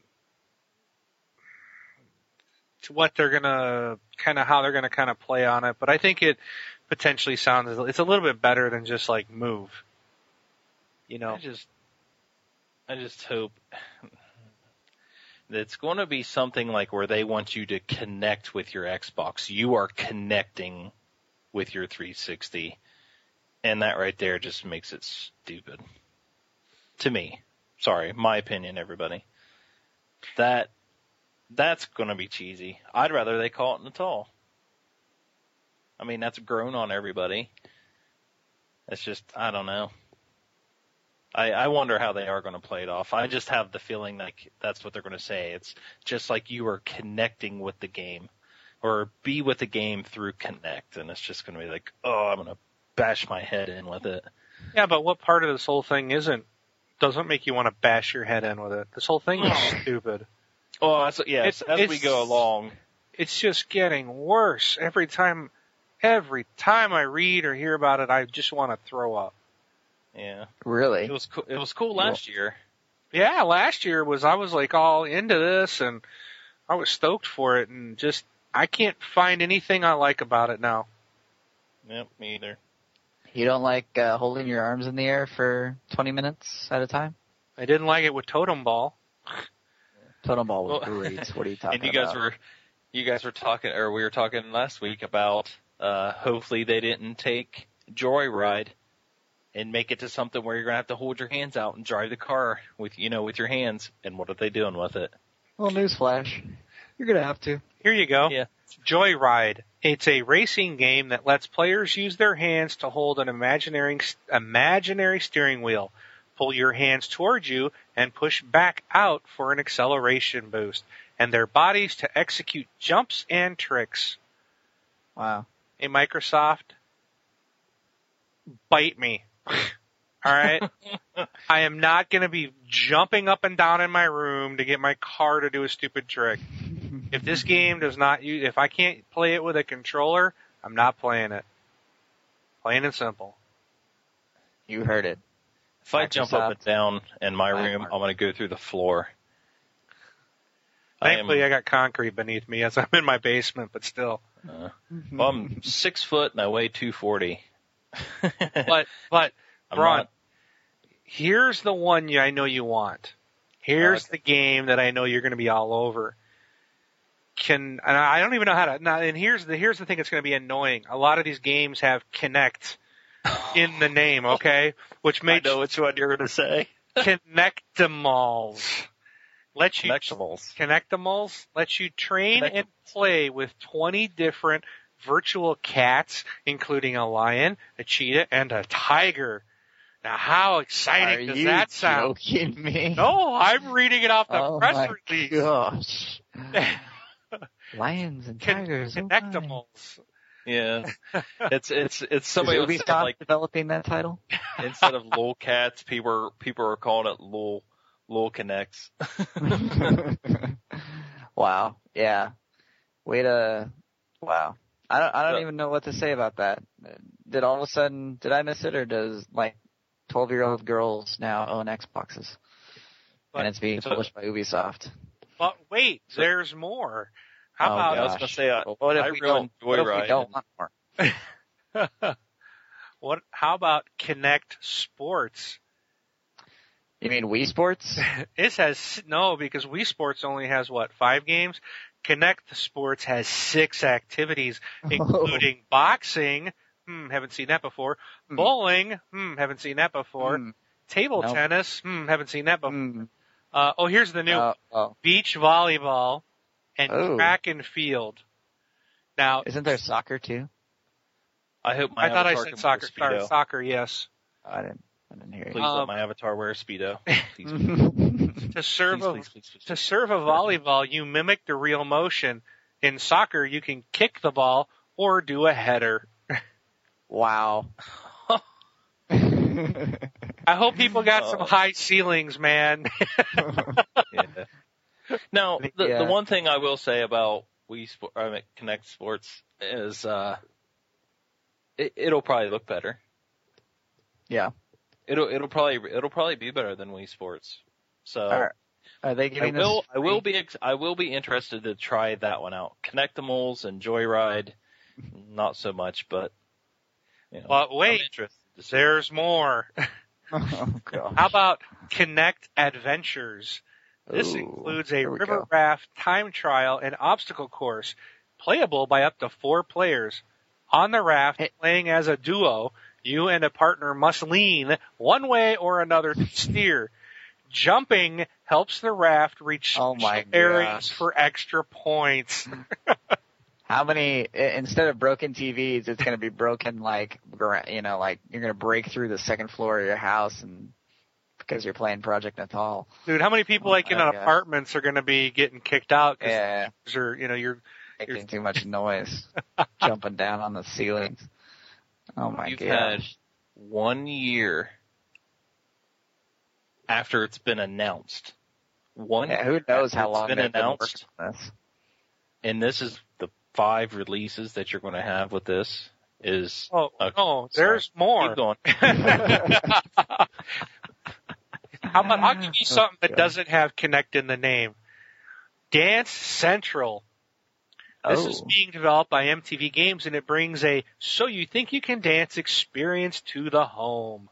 what they're gonna kind of how they're gonna kind of play on it, but I think it potentially sounds it's a little bit better than just like Move. You know, I just, I just hope that it's going to be something like where they want you to connect with your Xbox. You are connecting with your three sixty, and that right there just makes it stupid. To me, sorry, my opinion, everybody. That that's going to be cheesy. I'd rather they call it Natal. I mean, that's grown on everybody. It's just, I don't know. I, I wonder how they are going to play it off. I just have the feeling like that's what they're going to say. It's just like you are connecting with the game. or be with the game through Kinect, and it's just going to be like, oh, I'm going to bash my head in with it. Yeah, but what part of this whole thing isn't doesn't make you want to bash your head in with it? This whole thing is stupid. Oh, that's, yes. It's, as it's, we go along, it's just getting worse every time. Every time I read or hear about it, I just want to throw up. yeah, Really? it was cool. It was cool last year. Yeah, last year was I was like all into this and I was stoked for it, and just I can't find anything I like about it now. Yep, me either. You don't like uh, holding your arms in the air for twenty minutes at a time? I didn't like it with Totem Ball. Totem Ball was Well, great. What are you talking And you guys about? were, you guys were talking, or we were talking last week about. Uh, hopefully they didn't take Joyride and make it to something where you're gonna have to hold your hands out and drive the car with, you know, with your hands. And what are they doing with it? Well, newsflash. You're going to have to. Here you go. Yeah. Joyride. It's a racing game that lets players use their hands to hold an imaginary imaginary steering wheel. Pull your hands towards you and push back out for an acceleration boost, and their bodies to execute jumps and tricks. Wow. Hey, Microsoft, bite me. All right? I am not going to be jumping up and down in my room to get my car to do a stupid trick. If this game does not use, if I can't play it with a controller, I'm not playing it. Plain and simple. You heard it. If I jump up and Microsoft. down in my Black room, mark. I'm gonna go through the floor. I am, Thankfully, I got concrete beneath me as I'm in my basement, but still. uh, well, I'm six foot and I weigh two forty. But, but, I'm Braun, not- here's the one you, I know you want. Here's Okay. the game that I know you're going to be all over. Can, and I don't even know how to, now, and here's the, here's the thing that's going to be annoying. A lot of these games have Kinect in the name, okay? Which I makes know which one you're gonna say. Connectimals. Let you Connectables. Connectimals lets you train Connect- and play with twenty different virtual cats, including a lion, a cheetah, and a tiger. Now, how exciting Are does you that sound? joking me? No, I'm reading it off the Oh press my release. gosh. Lions and tigers. oh my. Connectimals. Yeah, it's it's it's Is somebody else Ubisoft said, like developing that title? instead of lol cats, people are people are calling it lol lol connects. Wow. Yeah. Way to. Wow. I don't. I don't So- even know what to say about that. Did all of a sudden did I miss it, or does like twelve year old girls now own Xboxes? But- and it's being so- published by Ubisoft. But wait, So- there's more. How Oh, about I was gosh. gonna say I, Well, what if I we really don't? What if enjoy we don't riding. want more? what? How about Connect Sports? You mean Wii Sports? It has no, because Wii Sports only has what, five games? Connect Sports has six activities, including boxing. Hmm, haven't seen that before. Hmm. Bowling. Hmm, haven't seen that before. Hmm. Table Nope. tennis. Hmm, haven't seen that before. Hmm. Uh, oh, here's the new Oh, oh. beach volleyball and Oh. track and field. Now, Isn't there soccer too? I hope my I thought I avatar said can soccer. wear Sorry, Speedo. soccer, yes. Oh, I didn't. I didn't hear Please Um, let my avatar wear a Speedo. Please, please, you. To serve please, a please, please, please. to serve a volleyball, you mimic the real motion. In soccer, you can kick the ball or do a header. Wow. I hope people got some Oh. high ceilings, man. Yeah. Now, the, Yeah. the one thing I will say about Wii Sport, I mean, Connect Sports is uh, it, it'll probably look better. Yeah. It'll it'll probably it'll probably be better than Wii Sports. So Are, are they I giving will this I will free? be ex- I will be interested to try that one out. Connectimals and Joyride, not so much, but you know, But I'm wait, interested to see. there's more. Oh, gosh. How about Connect Adventures? This Ooh, includes a here we river go. raft, time trial, and obstacle course, playable by up to four players. On the raft, Hey. playing as a duo, you and a partner must lean one way or another to steer. Jumping helps the raft reach Oh my special areas gosh. for extra points. How many, i- instead of broken T Vs, it's going to be broken like, gra- you know, like you're going to break through the second floor of your house and because you're playing Project Natal. Dude, how many people Oh like in my an gosh. apartments are going to be getting kicked out because Yeah. or you know you're making too much noise, jumping down on the ceilings. Oh my You've gosh. had one year after it's been announced. One Yeah, who knows after how it's long been they've been announced, working on this. and this is the five releases that you're going to have with this. Is Oh, okay, no, sorry. there's more. Keep going. How about, I'll give you something that God. doesn't have Kinect in the name. Dance Central. This Oh. is being developed by M T V Games, and it brings a So You Think You Can Dance experience to the home.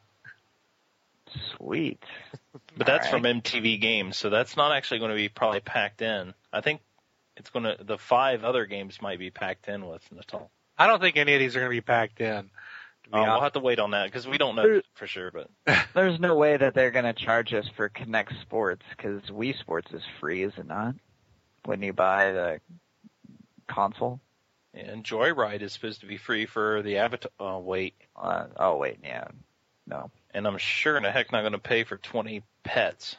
Sweet. But that's All from right. M T V Games, so that's not actually going to be probably packed in. I think it's going to, the five other games might be packed in with Natal. I don't think any of these are going to be packed in. To be Um, we'll honest. have to wait on that because we don't know for sure. But There's no way that they're going to charge us for Kinect Sports because Wii Sports is free, is it not? When you buy the console? and Joyride is supposed to be free for the Avatar. Oh wait, Uh, oh, wait, yeah. No. and I'm sure in the heck not going to pay for twenty pets.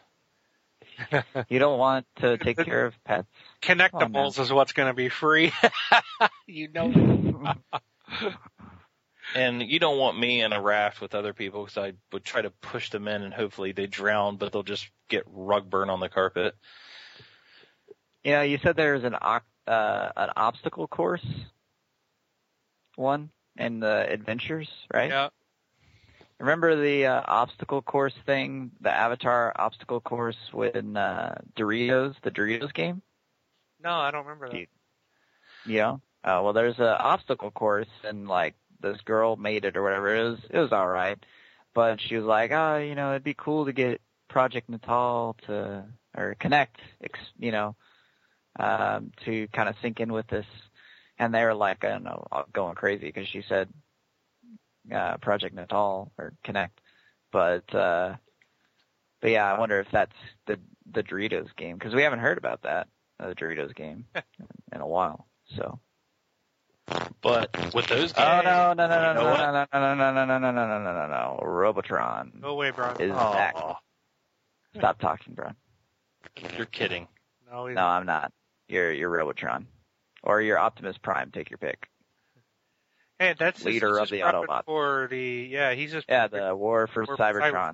You don't want to take care of pets? Connectables is what's going to be free. You know. And you don't want me in a raft with other people because I would try to push them in and hopefully they drown, but they'll just get rug burn on the carpet. You know, you said there's an oc- uh, an obstacle course one in the Adventures, right? Yeah. Remember the uh, obstacle course thing, the Avatar obstacle course with uh, Doritos, the Doritos game? No, I don't remember that. You- Yeah. Uh, well, there's a obstacle course, and like this girl made it or whatever. It was it was all right, but she was like, oh, you know, it'd be cool to get Project Natal to or Connect, ex- you know, um, to kind of sink in with this. And they were like, I don't know, going crazy because she said uh, Project Natal or Connect, but uh, but yeah, I wonder if that's the the Doritos game because we haven't heard about that uh, the Doritos game in a while. So. But with those games, Oh no no no no you know no what? no no no no no no no no no no no Robotron No way, Brian. is Aw, back. Stop talking, bro. you're kidding. No, he's No, I'm not. You're you're Robotron, or you're Optimus Prime. Take your pick. Hey, that's Leader he's of just the prepping Autobots. For the yeah, he's just Yeah, the War for for Cybertron.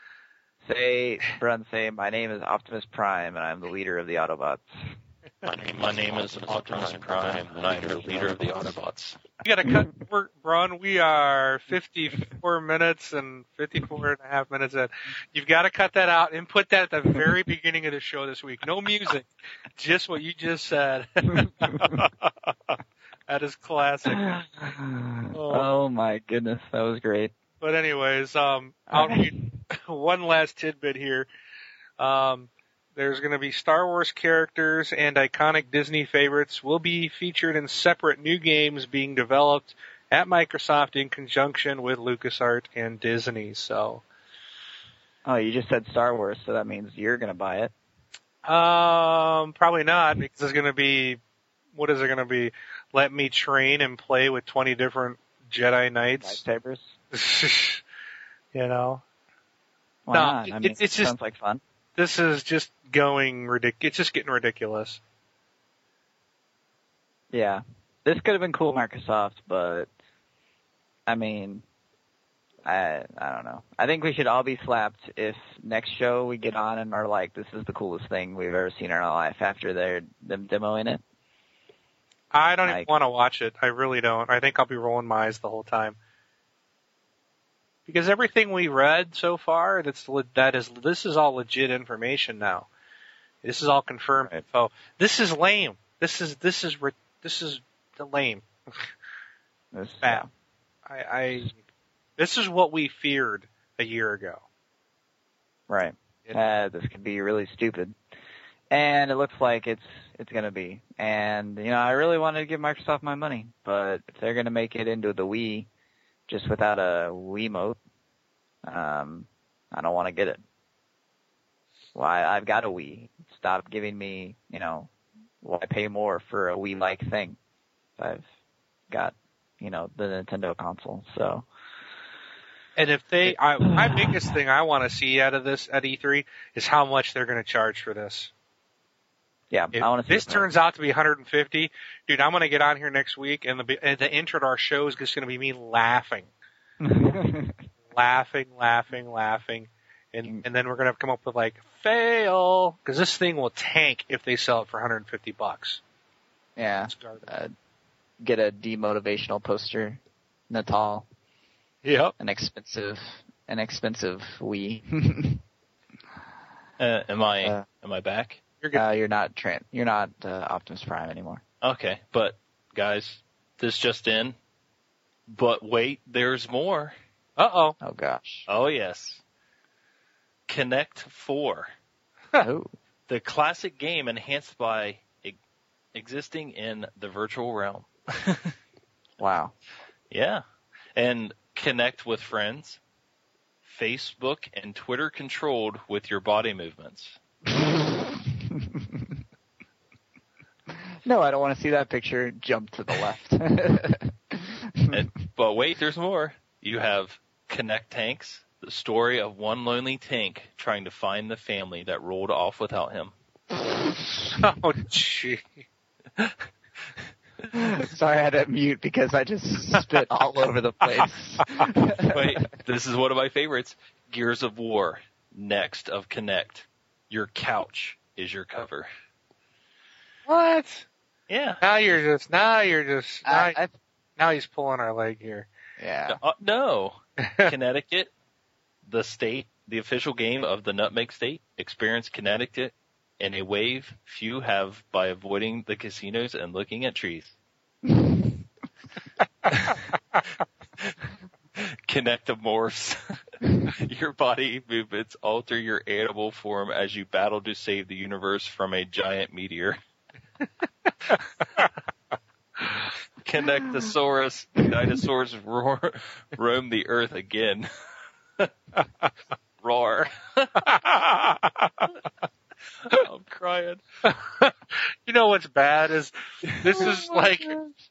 Say, Brun, say, my name is Optimus Prime, and I'm the leader of the Autobots. My name, my name is Optimus Prime, and I'm the leader of the Autobots. You got to cut work, Braun. We are fifty-four minutes and fifty-four and a half minutes in. You've got to cut that out and put that at the very beginning of the show this week. No music, just what you just said. That is classic. Oh my goodness, that was great. But anyways, um, I'll read one last tidbit here. Um, there's going to be Star Wars characters and iconic Disney favorites will be featured in separate new games being developed at Microsoft in conjunction with LucasArts and Disney. So, Oh, you just said Star Wars, so that means you're gonna buy it. um, probably not because it's going to be, what is it going to be? Let me train and play with twenty different Jedi Knights. Lightsabers. You know, Why No, not? I it- mean, it's just- sounds like fun. this is just going ridic. It's just getting ridiculous. Yeah, this could have been cool, Microsoft, but I mean, I I don't know. I think we should all be slapped if next show we get on and are like, "This is the coolest thing we've ever seen in our life." After they're them demoing it. I don't even Like- want to watch it. I really don't. I think I'll be rolling my eyes the whole time. Because everything we read so far, that's le- that is this is all legit information now. This is all confirmed Right. info. This is lame. This is this is ri- this is the lame. This, Bad. I, I this is what we feared a year ago. Right. It- Uh, this could be really stupid. And it looks like it's it's gonna be. And you know, I really wanted to give Microsoft my money, but if they're gonna make it into the Wii just without a Wiimote, um, I don't want to get it. Well, I, I've got a Wii. Stop giving me, you know, why pay more for a Wii-like thing? I've got, you know, the Nintendo console. So And if they, I, my biggest thing I want to see out of this at E three is how much they're going to charge for this. Yeah, If I want to see this the turns out to be one hundred fifty, dude, I'm going to get on here next week, and the, and the intro to our show is just going to be me laughing. laughing, laughing, laughing. And, and then we're going to come up with, like, fail, because this thing will tank if they sell it for one hundred fifty bucks. Yeah. Uh, get a demotivational poster. Natal. Yep. An expensive, an expensive Wii. Uh, am I Uh, am I back? You're good. uh, you're not Trent. You're not uh, Optimus Prime anymore. Okay, but guys, this just in. But wait, there's more. Uh-oh. Oh gosh. Oh yes. Connect four. Oh. The classic game enhanced by e- existing in the virtual realm. Wow. Yeah. And connect with friends. Facebook and Twitter controlled with your body movements. No, I don't want to see that picture. Jump to the left. And, but wait, there's more. You have Connect Tanks, the story of one lonely tank trying to find the family that rolled off without him. Oh, gee. Sorry, I had to mute because I just spit all over the place. Wait, this is one of my favorites. Gears of War, next of Connect. Your couch is your cover. What? Yeah. Now you're just, now you're just, now, I, I, now he's pulling our leg here. yeah. Uh, no. Connecticut, the state, the official game of the Nutmeg State. Experience Connecticut in a wave few have by avoiding the casinos and looking at trees. Connectomorphs. Your body movements alter your animal form as you battle to save the universe from a giant meteor. Connectosaurus. Dinosaurs roar, roam the earth again. Roar. I'm crying. You know what's bad is this is like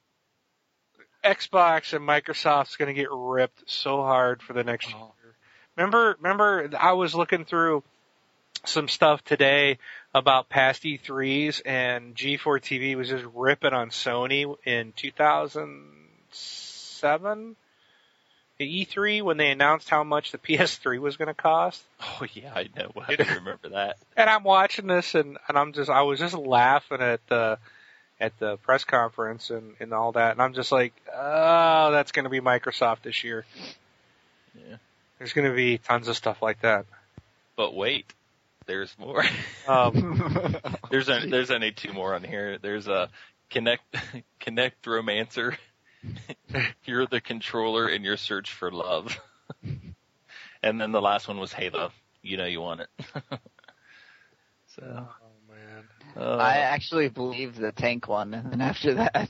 Xbox and Microsoft's going to get ripped so hard for the next year. Remember, remember I was looking through some stuff today about past E threes and G four T V was just ripping on Sony in two thousand seven. The E three when they announced how much the P S three was going to cost. Oh yeah, I know. I do remember that. And I'm watching this and, and I'm just, I was just laughing at the, at the press conference and, and all that. And I'm just like, oh, that's going to be Microsoft this year. Yeah. There's going to be tons of stuff like that. But wait, there's more. Um, there's a, there's only two more on here. There's a Connect Connect Romancer. You're the controller in your search for love. And then the last one was Halo. You know you want it. So. oh man. Uh, I actually believe the tank one, and then after that.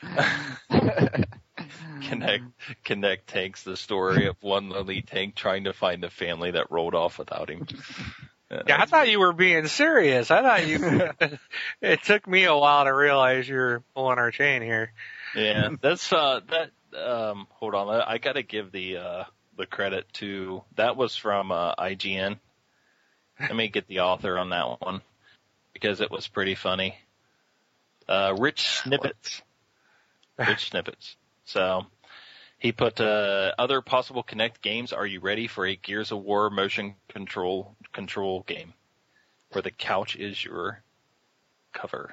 Connect Connect Tanks, the story of one lonely tank trying to find the family that rolled off without him. Uh, Yeah, I thought you were being serious. I thought you, it took me a while to realize you're pulling our chain here. Yeah, that's, uh, that, um, hold on, I, I gotta give the, uh, the credit to, that was from, uh, I G N. Let me get the author on that one, because it was pretty funny. Uh, Rich Snippets. Rich Snippets. So, he put, uh, other possible Connect games. Are you ready for a Gears of War motion control, control game? Where the couch is your cover.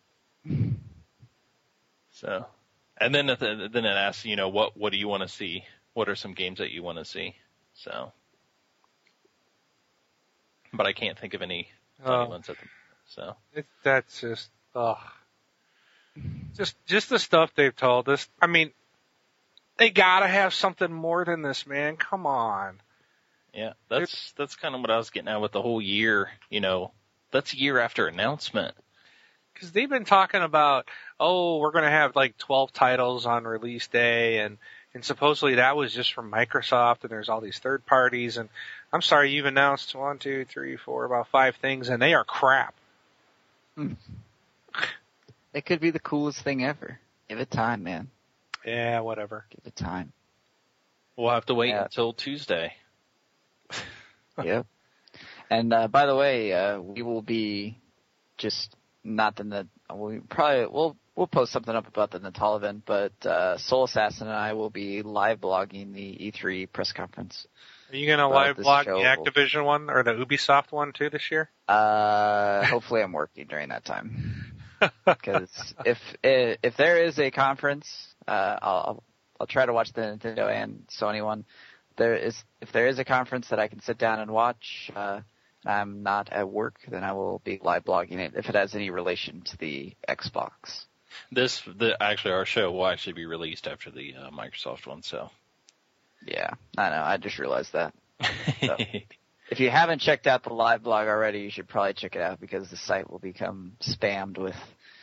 So, and then, then it asks, you know, what, what do you want to see? What are some games that you want to see? So, but I can't think of any funny Oh. ones at the, so. It, that's just, ugh. Just, just the stuff they've told us. I mean, they gotta have something more than this, man. Come on. Yeah, that's, that's kind of what I was getting at with the whole year, you know, that's year after announcement. Cause they've been talking about, oh, we're gonna have like twelve titles on release day and, and supposedly that was just from Microsoft and there's all these third parties and I'm sorry, you've announced one, two, three, four, about five things and they are crap. It could be the coolest thing ever. Give it time, man. Yeah, whatever. Give it time. We'll have to wait Yeah. until Tuesday. Yep. And uh, by the way, uh, we will be just not the Nat- we probably we'll we'll post something up about the Natal event, but uh, Soul Assassin and I will be live blogging the E three press conference. Are you going to live blog the Activision one or the Ubisoft one too this year? Uh, hopefully I'm working during that time. Because if if there is a conference, uh, I'll I'll try to watch the Nintendo and Sony one. There is if there is a conference that I can sit down and watch, uh, I'm not at work, then I will be live blogging it if it has any relation to the Xbox. This the actually our show will actually be released after the uh, Microsoft one, so. Yeah, I know. I just realized that. So, if you haven't checked out the live blog already, you should probably check it out because the site will become spammed with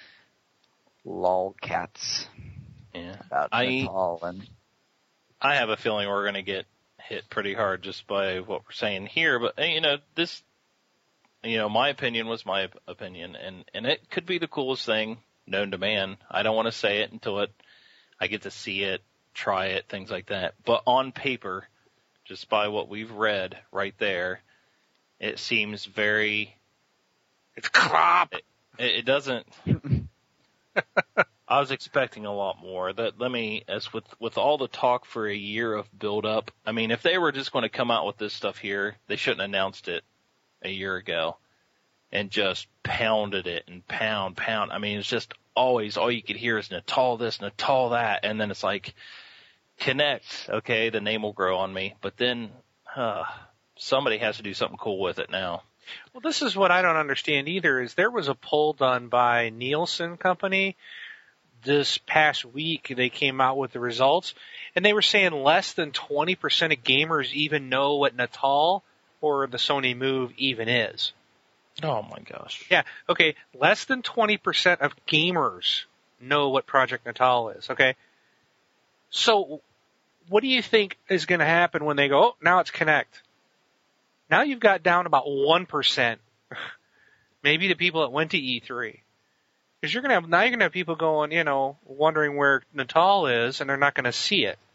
lolcats yeah. about I, Natal and. I have a feeling we're going to get hit pretty hard just by what we're saying here, but you know this, you know my opinion was my opinion, and and it could be the coolest thing known to man. I don't want to say it until it, I get to see it. Try it, things like that. But on paper, just by what we've read right there, it seems very. It's crap. It, it doesn't. I was expecting a lot more. That let me, as with with all the talk for a year of build up. I mean, if they were just going to come out with this stuff here, they shouldn't have announced it a year ago, and just pounded it and pound pound. I mean, it's just always all you could hear is Natal this, Natal that, and then it's like. Connect, okay, the name will grow on me, but then uh, somebody has to do something cool with it now. Well, this is what I don't understand either, is there was a poll done by Nielsen Company this past week. They came out with the results, and they were saying less than twenty percent of gamers even know what Natal or the Sony Move even is. Oh, my gosh. Yeah, okay, less than twenty percent of gamers know what Project Natal is, okay? So, what do you think is going to happen when they go, oh, now it's Kinect? Now you've got down about one percent, maybe the people that went to E three. Because you're going to have, now you're going to have people going, you know, wondering where Natal is, and they're not going to see it.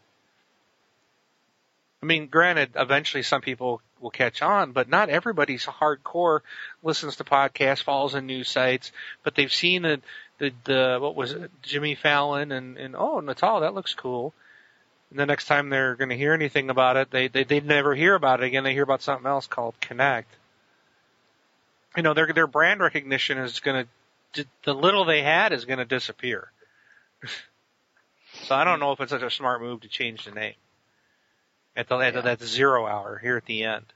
I mean, granted, eventually some people will catch on, but not everybody's hardcore, listens to podcasts, follows in news sites, but they've seen the, the, the what was it, Jimmy Fallon, and, and oh, Natal, that looks cool. And the next time they're going to hear anything about it, they, they, they never hear about it again. They hear about something else called Kinect. You know, their, their brand recognition is going to, the little they had is going to disappear. So I don't know if it's such a smart move to change the name. At the, at the, that zero hour here at the end.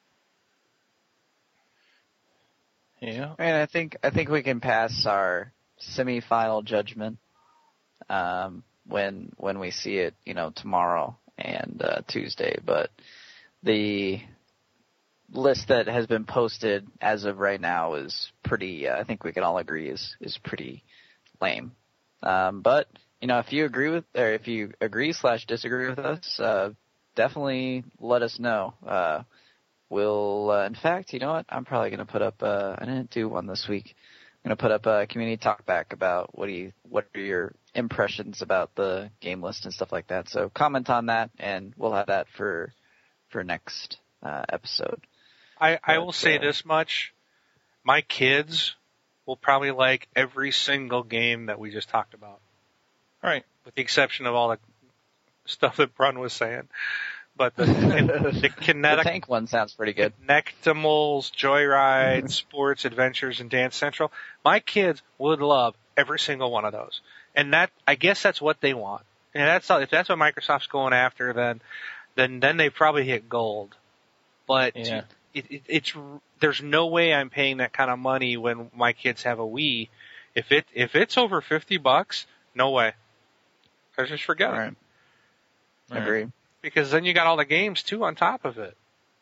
Yeah. And I think I think we can pass our semi-final judgment um, when when we see it, you know, tomorrow and uh, Tuesday. But the list that has been posted as of right now is pretty. Uh, I think we can all agree is is pretty lame. Um, but you know, if you agree with or if you agree slash disagree with us. Uh, Definitely let us know. Uh, we'll, uh, in fact, you know what? I'm probably going to put up, uh, I didn't do one this week. I'm going to put up a community talk back about what do you, what are your impressions about the game list and stuff like that. So comment on that and we'll have that for, for next, uh, episode. I, I but, will say uh, this much. My kids will probably like every single game that we just talked about. All right. With the exception of all the stuff that Brun was saying. But the, the kinetic, the tank one sounds pretty good. Kinectimals, Joyride, Sports, Adventures, and Dance Central. My kids would love every single one of those. And that, I guess that's what they want. And that's, if that's what Microsoft's going after, then, then, then they probably hit gold. But yeah. it, it, it's, there's no way I'm paying that kind of money when my kids have a Wii. If it, if it's over fifty bucks, no way. I just forget All it. right. I agree. Because then you got all the games too on top of it.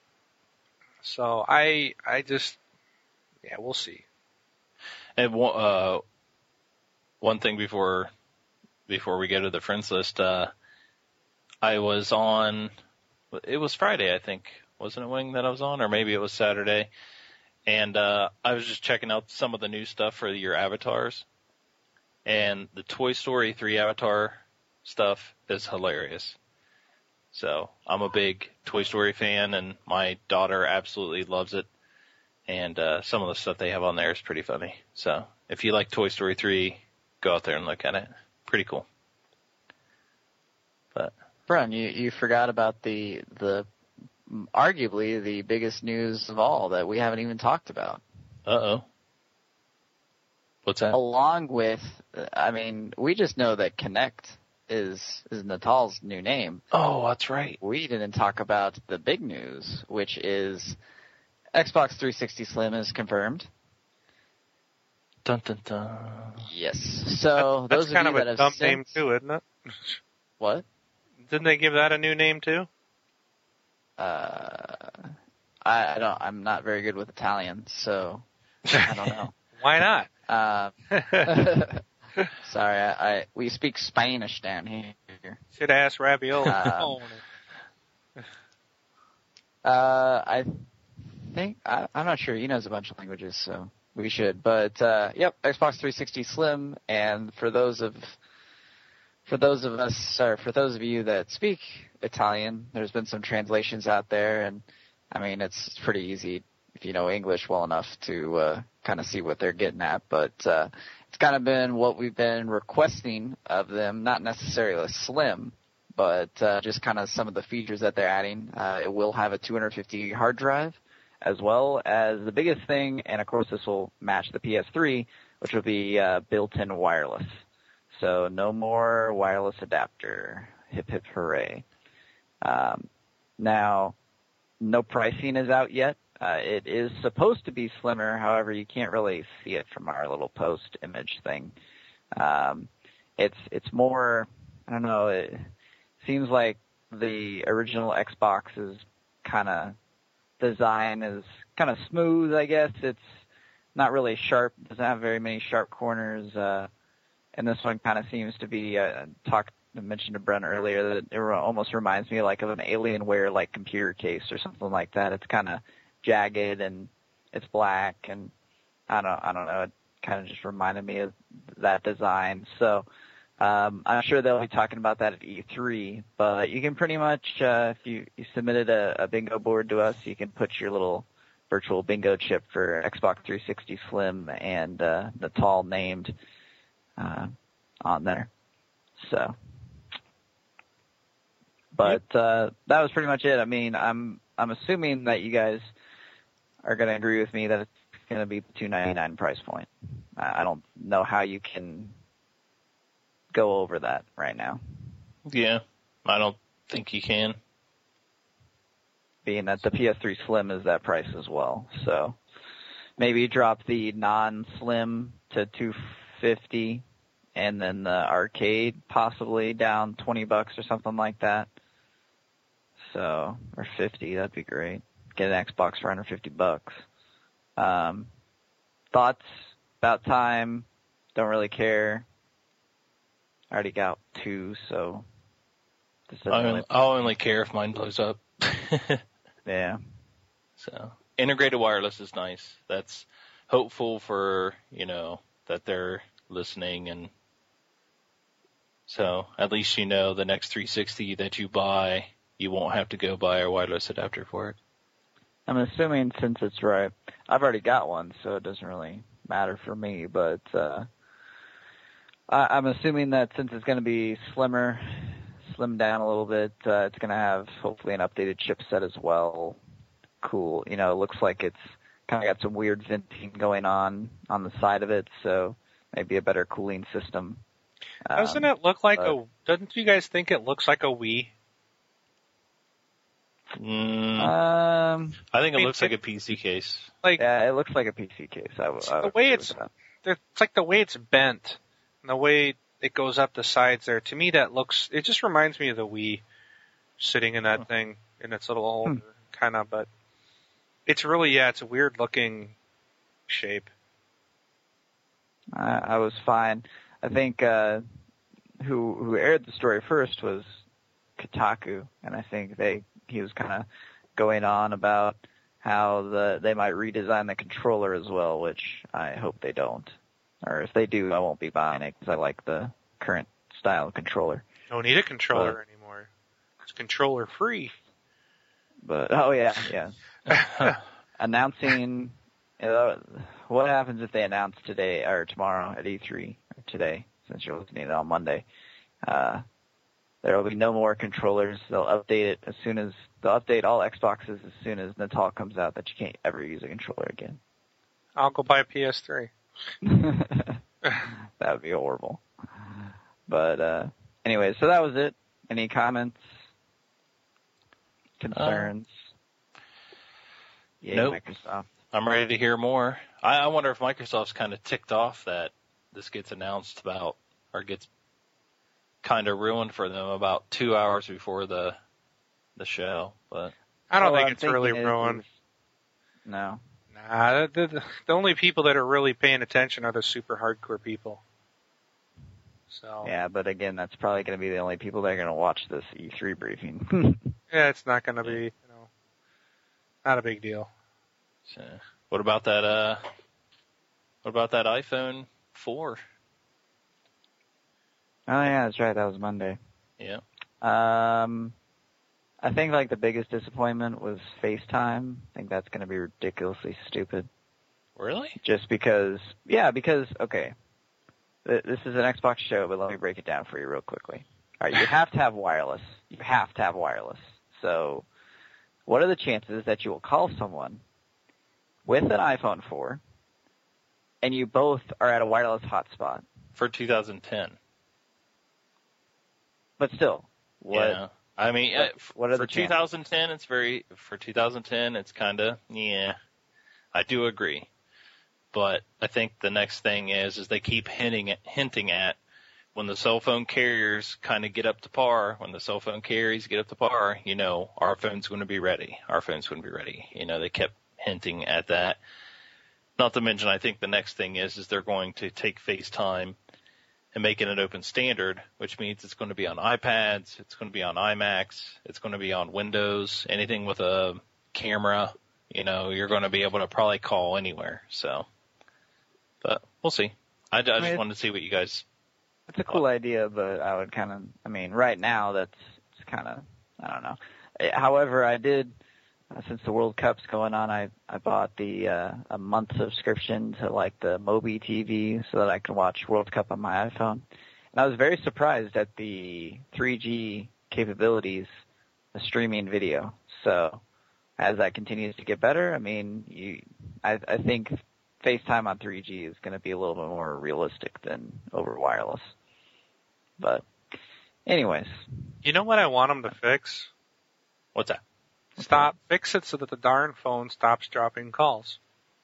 So I, I just, yeah, we'll see. And uh, one thing before, before we go to the friends list, uh, I was on, it was Friday, I think, wasn't it, Wing, that I was on, or maybe it was Saturday, and uh, I was just checking out some of the new stuff for your avatars, and the Toy Story three avatar stuff is hilarious. So I'm a big Toy Story fan, and my daughter absolutely loves it. And uh, some of the stuff they have on there is pretty funny. So if you like Toy Story three, go out there and look at it. Pretty cool. But Brun, you you forgot about the the arguably the biggest news of all that we haven't even talked about. uh-oh. What's that? Along with, I mean, we just know that Kinect is is Natal's new name. Oh, that's right. We didn't talk about the big news, which is Xbox three sixty Slim is confirmed. Dun dun dun. Yes. So That's those kind of of you that a have dumb since, name too, isn't it? What? Didn't they give that a new name too? Uh, I, I don't. I'm not very good with Italian, so I don't know. Why not? Uh, sorry, I, I we speak Spanish down here. Should ask Ravioli. Um, Uh, I think I, I'm not sure. He knows a bunch of languages, so we should. But uh, yep, Xbox three sixty Slim. And for those of for those of us, or for those of you that speak Italian, there's been some translations out there, and I mean it's pretty easy if you know English well enough to uh, kind of see what they're getting at. But uh, it's kind of been what we've been requesting of them, not necessarily slim, but uh, just kind of some of the features that they're adding. Uh, it will have a two hundred fifty gig hard drive, as well as the biggest thing, and of course this will match the P S three, which will be uh, built-in wireless. So no more wireless adapter. Hip hip hooray. Um, now, no pricing is out yet. Uh, it is supposed to be slimmer, however, you can't really see it from our little post image thing. Um, it's it's more, I don't know, it seems like the original Xbox's kind of design is kind of smooth, I guess. It's not really sharp, doesn't have very many sharp corners, uh, and this one kind of seems to be, uh, talked, I mentioned to Brent earlier that it almost reminds me like of an Alienware like computer case or something like that. It's kind of jagged and it's black, and I don't I don't know, it kind of just reminded me of that design. So um, I'm sure they'll be talking about that at E three, but you can pretty much, uh, if you, you submitted a, a bingo board to us, you can put your little virtual bingo chip for Xbox three sixty Slim and uh, Natal named uh, on there. So, but uh, that was pretty much it. I mean, I'm I'm assuming that you guys are going to agree with me that it's going to be the two ninety-nine price point. I don't know how you can go over that right now. Yeah, I don't think you can. Being that the P S three Slim is that price as well. So maybe drop the non-Slim to two fifty and then the arcade possibly down twenty bucks or something like that. So, or fifty, that'd be great. Get an Xbox for under fifty bucks. Um, thoughts? About time. Don't really care. I already got two, so. This doesn't I'll, really... only, I'll only care if mine blows up. Yeah. So, integrated wireless is nice. That's hopeful for, you know, that they're listening, and so at least you know the next three sixty that you buy, you won't have to go buy a wireless adapter for it. I'm assuming since it's right, I've already got one, so it doesn't really matter for me, but uh, I, I'm assuming that since it's going to be slimmer, slimmed down a little bit, uh, it's going to have hopefully an updated chipset as well. Cool. You know, it looks like it's kind of got some weird venting going on on the side of it, so maybe a better cooling system. Um, Doesn't it look like but, a, doesn't you guys think it looks like a Wii? Mm, Um, I think it I mean, looks like a P C case. Like, yeah, it looks like a P C case. I, w- I the would way agree it's, with that. it's like the way it's bent, and the way it goes up the sides there, to me that looks, it just reminds me of the Wii sitting in that thing, in its little holder, Hmm. kind of, but it's really, yeah, it's a weird looking shape. I, I was fine. I think uh, who who aired the story first was Kotaku, and I think they he was kind of going on about how the they might redesign the controller as well, which I hope they don't. Or if they do, I won't be buying it because I like the current style of controller. Don't need a controller But- anymore. It's controller free. But oh yeah, yeah. Announcing Yeah, what happens if they announce today or tomorrow at E three, or today, since you're listening to it on Monday? Uh, there will be no more controllers. They'll update it as soon as, they'll update all Xboxes as soon as Natal comes out that you can't ever use a controller again. I'll go buy a P S three. That would be horrible. But, uh, anyway, so that was it. Any comments? Concerns? Uh, yeah, nope. Microsoft. I'm ready to hear more. I, I wonder if Microsoft's kind of ticked off that this gets announced about, or gets kind of ruined for them about two hours before the the show. But I don't well, think I'm it's really is, ruined. Is, no. Nah, the, the, the only people that are really paying attention are the super hardcore people. So yeah, but again, that's probably going to be the only people that are going to watch this E three briefing. Yeah, it's not going to be, you know, not a big deal. So, what about that? Uh, what about that iPhone four? Oh yeah, that's right. That was Monday. Yeah. Um, I think like the biggest disappointment was FaceTime. I think that's going to be ridiculously stupid. Really? Just because, yeah, because okay, th- this is an Xbox show, but let me break it down for you real quickly. All right, you have to have wireless. You have to have wireless. So, what are the chances that you will call someone with an iPhone four, and you both are at a wireless hotspot? For two thousand ten. But still, what? Yeah. I mean, what, what are for the chances? twenty ten, it's very, for two thousand ten, it's kind of, yeah, I do agree. But I think the next thing is, is they keep hinting at, hinting at when the cell phone carriers kind of get up to par, when the cell phone carriers get up to par, you know, our phone's going to be ready. Our phone's going to be ready. You know, they kept hinting at that. Not to mention, I think the next thing is, is they're going to take FaceTime and make it an open standard, which means it's going to be on iPads, it's going to be on iMacs, it's going to be on Windows, anything with a camera, you know, you're going to be able to probably call anywhere. So, but we'll see. I, I just I mean, wanted to see what you guys. It's a cool thought. idea, but I would kind of, I mean, right now that's it's kind of, I don't know. However, I did, uh, since the World Cup's going on, I I bought the uh, a month subscription to like the Mobi T V so that I can watch World Cup on my iPhone. And I was very surprised at the three G capabilities of streaming video. So as that continues to get better, I mean, you, I, I think FaceTime on three G is going to be a little bit more realistic than over wireless. But anyways. You know what I want them to fix? What's that? Stop, fix it so that the darn phone stops dropping calls.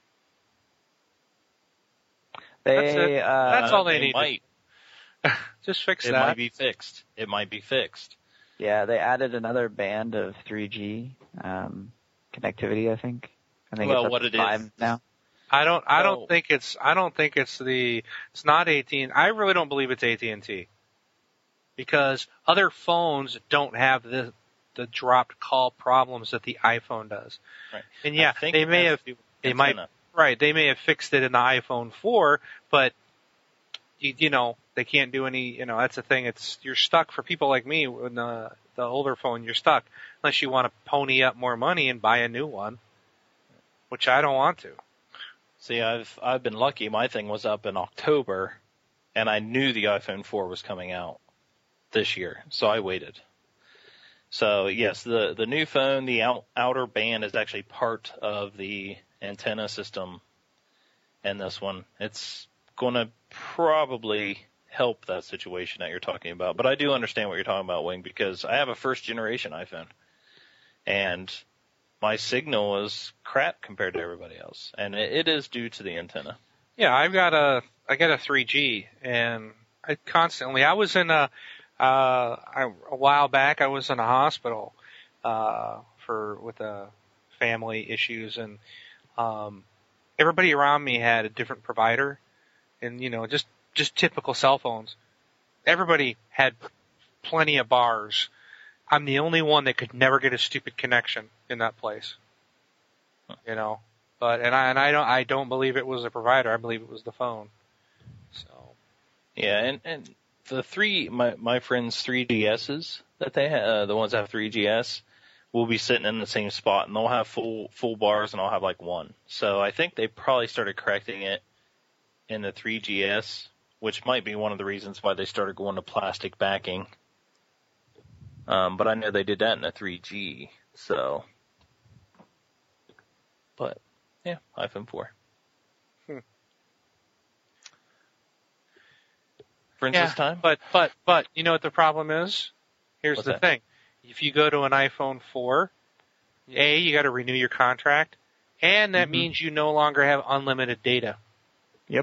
They, That's it. Uh, That's all they, they need. Might. Just fix it that. It might be fixed. It might be fixed. Yeah, they added another band of three G um, connectivity. I think. I think well, it's up what to it five is now. I don't. I oh. don't think it's. I don't think it's the. It's not A T and T. I really don't believe it's A T and T. Because other phones don't have the the dropped call problems that the iPhone does. Right. And yeah, they may have. They might. Right. They may have fixed it in the iPhone four, but you, you know they can't do any. You know that's the thing. It's you're stuck for people like me. With the the older phone, you're stuck unless you want to pony up more money and buy a new one, which I don't want to. See, I've I've been lucky. My thing was up in October, and I knew the iPhone four was coming out this year, so I waited. So yes, the the new phone, the out, outer band is actually part of the antenna system in this one. It's going to probably help that situation that you're talking about. But I do understand what you're talking about, Wing, because I have a first generation iPhone, and my signal is crap compared to everybody else, and it, it is due to the antenna. Yeah, I've got a I got a three G, and I constantly I was in a uh I, a while back I was in a hospital uh for with a family issues, and um everybody around me had a different provider, and you know just just typical cell phones. Everybody had plenty of bars. I'm the only one that could never get a stupid connection in that place. You know, but and I and I don't I don't believe it was the provider. I believe it was the phone. So yeah, and and the three my my friends three G S's that they ha- uh, the ones that have three G S, will be sitting in the same spot, and they'll have full full bars, and I'll have like one. So I think they probably started correcting it in the three G S, which might be one of the reasons why they started going to plastic backing. Um, but I know they did that in the three G, so. But, yeah, iPhone four. Hmm. For instance, yeah, time? But, but, but, you know what the problem is? Here's What's the that? thing. If you go to an iPhone four, A, you got to renew your contract, and that Mhm. means you no longer have unlimited data. Yep.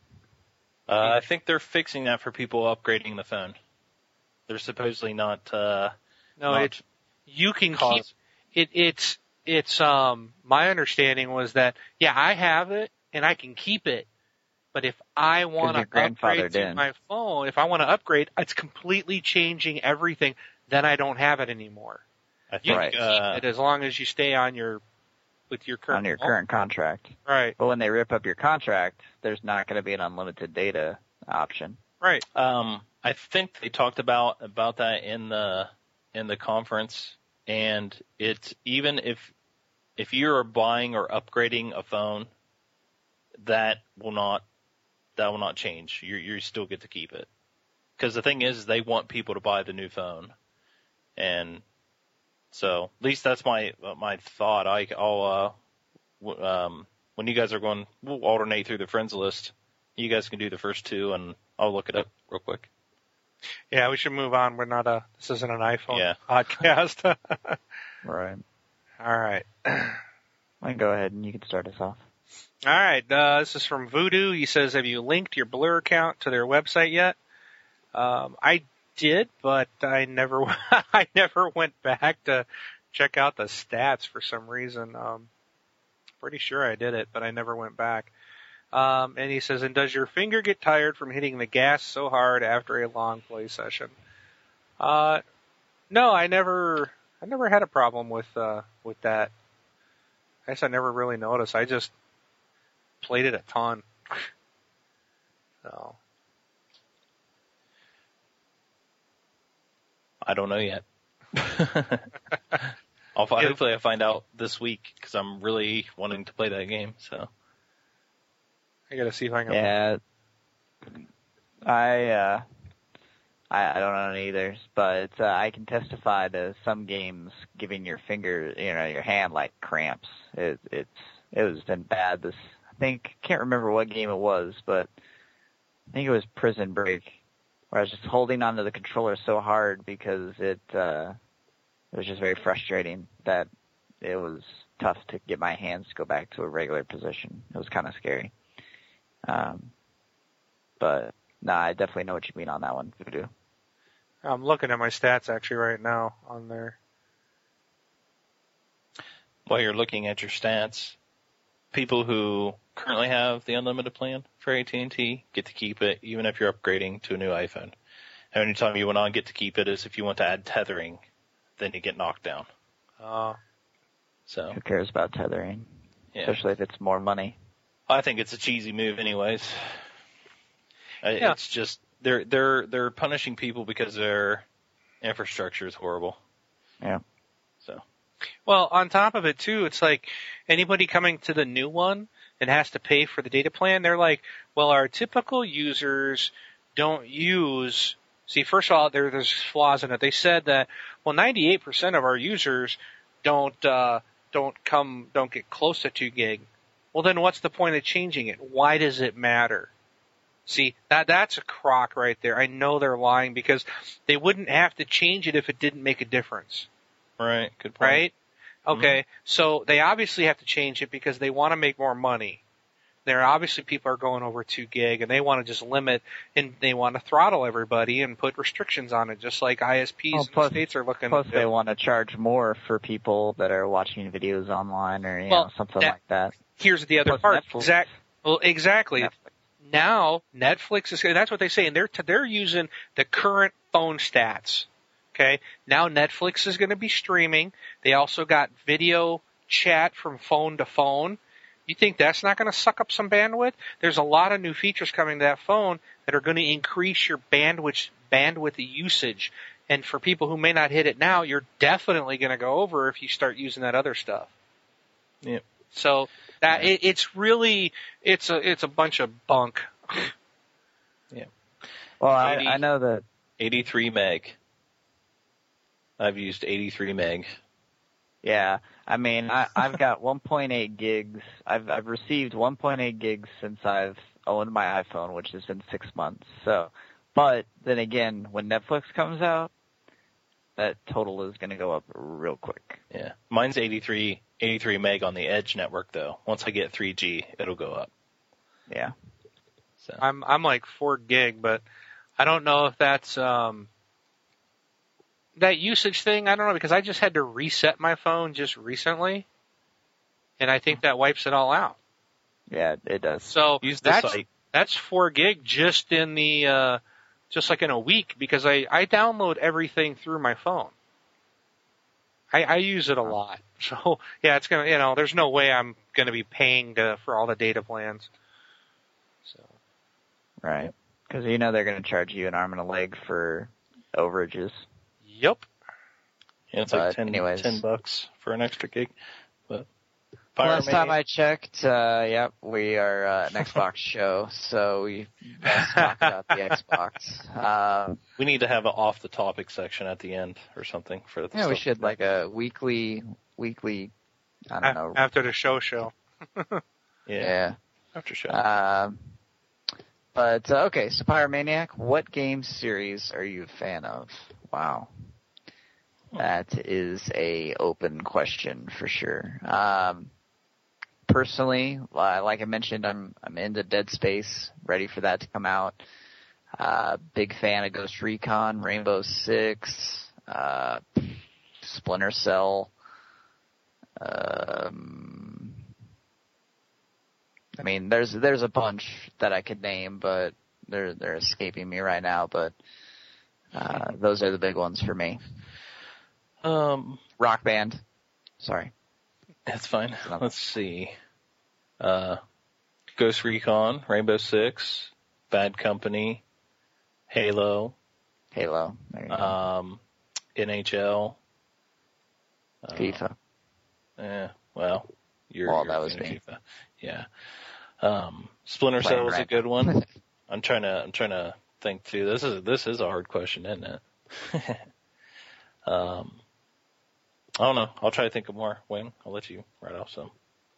Uh, I think they're fixing that for people upgrading the phone. They're supposedly not, uh, No, not it's, you can cause... keep, it, it's, it's, um, my understanding was that, yeah, I have it, and I can keep it, but if I want to you're upgrade grandfathered to in. my phone, if I want to upgrade, it's completely changing everything, then I don't have it anymore. I You think, Right. can uh, keep it as long as you stay on your, with your current On your phone. current contract. Right, But when they rip up your contract, there's not going to be an unlimited data option. right. Um, I think they talked about about that in the in the conference, and it's even if if you are buying or upgrading a phone, that will not that will not change. You you still get to keep it, because the thing is, they want people to buy the new phone, and so at least that's my my thought. I I'll uh w- um when you guys are going, we'll alternate through the friends list. You guys can do the first two, and I'll look it up real quick. Yeah, we should move on. We're not a, this isn't an iPhone Yeah. podcast. Right. All right. I can go ahead and you can start us off. All right. Uh, this is from Voodoo. He says, have you linked your Blur account to their website yet? Um, I did, but I never, I never went back to check out the stats for some reason. Um, pretty sure I did it, but I never went back. Um, and he says, and does your finger get tired from hitting the gas so hard after a long play session? Uh, no, I never, I never had a problem with, uh, with that. I guess I never really noticed. I just played it a ton. So. I don't know yet. I'll fi- hopefully I find out this week, because I'm really wanting to play that game. So I gotta see if I can. Yeah. I, uh, I, I don't know either, but uh, I can testify to some games giving your finger, you know, your hand like cramps. It, it's, it was been bad. This, I think, can't remember what game it was, but I think it was Prison Break, where I was just holding onto the controller so hard because it, uh, it was just very frustrating that it was tough to get my hands to go back to a regular position. It was kind of scary. Um, but no, I definitely know what you mean on that one, Voodoo. I'm looking at my stats actually right now on there. while you're looking at your stats, people who currently have the unlimited plan for A T and T get to keep it, even if you're upgrading to a new iPhone. And any time you want to get to keep it is if you want to add tethering, then you get knocked down. Uh, So Who cares about tethering? yeah, Especially if it's more money. I think it's a cheesy move, anyways. Uh, Yeah. It's just they're they're they're punishing people because their infrastructure is horrible. Yeah. So well, on top of it too, it's like anybody coming to the new one and has to pay for the data plan, they're like, well, our typical users don't use. See, first of all, there, there's flaws in it. They said that, well, ninety-eight percent of our users don't uh, don't come don't get close to two gig. Well, then what's the point of changing it? Why does it matter? See, that that's a crock right there. I know they're lying because they wouldn't have to change it if it didn't make a difference. right, good point. Right? Okay, so they obviously have to change it because they want to make more money. There obviously people are going over two gig and they want to just limit and they want to throttle everybody and put restrictions on it, just like I S Ps Oh, in plus- the States are looking Plus, to they do. want to charge more for people that are watching videos online or you Well, know something that- like that. Here's the other Plus part. Netflix. Exact, well, exactly. Netflix. Now Netflix is that's what they say, and they're they're using the current phone stats. Okay, now Netflix is going to be streaming. They also got video chat from phone to phone. You think that's not going to suck up some bandwidth? There's a lot of new features coming to that phone that are going to increase your bandwidth bandwidth usage. And for people who may not hit it now, you're definitely going to go over if you start using that other stuff. Yeah. So that it, it's really it's a it's a bunch of bunk. Yeah. Well, I, eighty I know that. eighty-three meg. I've used eighty-three meg. Yeah, I mean, I, I've got one point eight gigs. I've I've received one point eight gigs since I've owned my iPhone, which has been six months. So, but then again, when Netflix comes out, that total is going to go up real quick. Yeah, mine's eighty-three, eighty-three meg on the Edge network though. Once I get three G, it'll go up. Yeah. So I'm I'm like four gig, but I don't know if that's um that usage thing. I don't know because I just had to reset my phone just recently, and I think that wipes it all out. Yeah, it does. So use the that's site. that's four gig just in the uh just like in a week because I I download everything through my phone. I, I use it a lot. So yeah, it's gonna you know there's no way I'm gonna be paying to, for all the data plans. So. Right. Because you know they're going to charge you an arm and a leg for overages. Yep. Yeah, it's But like ten, anyways. ten bucks for an extra gig. But Fire Last Mania- time I checked, uh, yep, we are uh, an Xbox show, so we let's talk about the Xbox. Um, we need to have an off the topic section at the end or something for the yeah, we stuff. should like a weekly, weekly, I don't know. After the show show. yeah, Yeah. after show. Um, but, uh, okay, so Pyromaniac, what game series are you a fan of? Wow. That is a open question for sure. Um, personally, like I mentioned, I'm I'm into Dead Space, ready for that to come out. Uh, big fan of Ghost Recon, Rainbow Six, uh, Splinter Cell. Um, I mean, there's there's a bunch that I could name, but they're they're escaping me right now. But uh, those are the big ones for me. Um, Rock Band. Sorry. That's fine. Let's see. Uh, Ghost Recon, Rainbow Six, Bad Company, Halo, Halo. There you go. um, N H L, uh, FIFA. Yeah, well, you're, Well, you're that was a fan of me. FIFA. Yeah. Um, Splinter Playing Cell was a right good now. one. I'm trying to, I'm trying to think too. This is, this is a hard question, isn't it? um, I don't know. I'll try to think of more. Wayne, I'll let you write off some.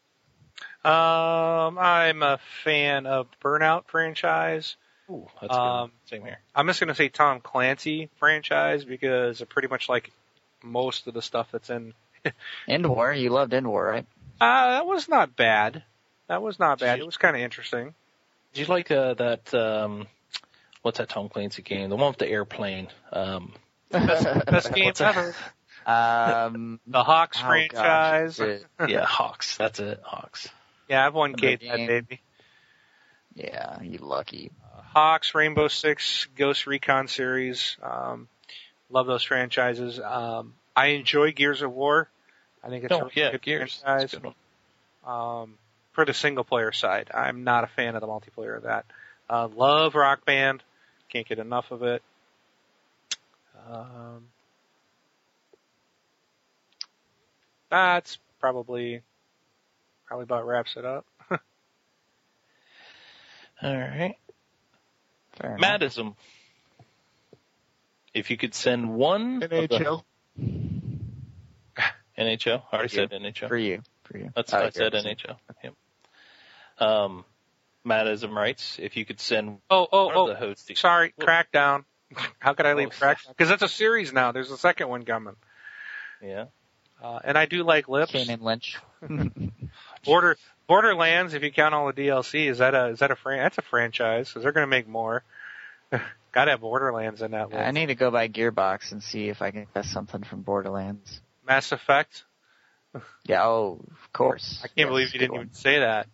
Um, I'm a fan of Burnout franchise. Ooh, that's good. Um, Same here. I'm just going to say Tom Clancy franchise because I pretty much like most of the stuff that's in. End War. You loved End War, right? Uh, that was not bad. That was not bad. Did you- It was kind of interesting. Did you like uh, that? Um, what's that Tom Clancy game? The one with the airplane. Um, Best game What's that? ever. Um, The Hawks oh, franchise. gosh, it- yeah, Hawks. That's it, Hawks. Yeah, I've won The Kate big that game. baby. yeah, you lucky. Hawks, Rainbow Six, Ghost Recon series. Um, love those franchises. Um, I enjoy Gears of War. I think it's a Oh really yeah, good Gears. franchise. That's a good one. Um, for the single player side, I'm not a fan of the multiplayer of that. Uh, love Rock Band. Can't get enough of it. Um, that's probably probably about wraps it up. All right. Fair enough. Madism. If you could send one of the- N H L. I already For you. said N H L. For you. For you. That's Oh, I said you're- N H L. Yep. Um, Madism writes, if you could send Oh, oh, one oh! of the hosts. Sorry, Whoa. Crackdown. How could I leave Oh, Crackdown? Because that's a series now. There's a second one coming. Yeah. Uh, and I do like Lips. Kane and Lynch. Border Borderlands, if you count all the D L C, is that a is that a fran- that's a franchise? Because they're going to make more. Got to have Borderlands in that list. I need to go by Gearbox and see if I can test something from Borderlands. Mass Effect. Yeah, oh, of course. I can't Yes, believe you good didn't one. even say that.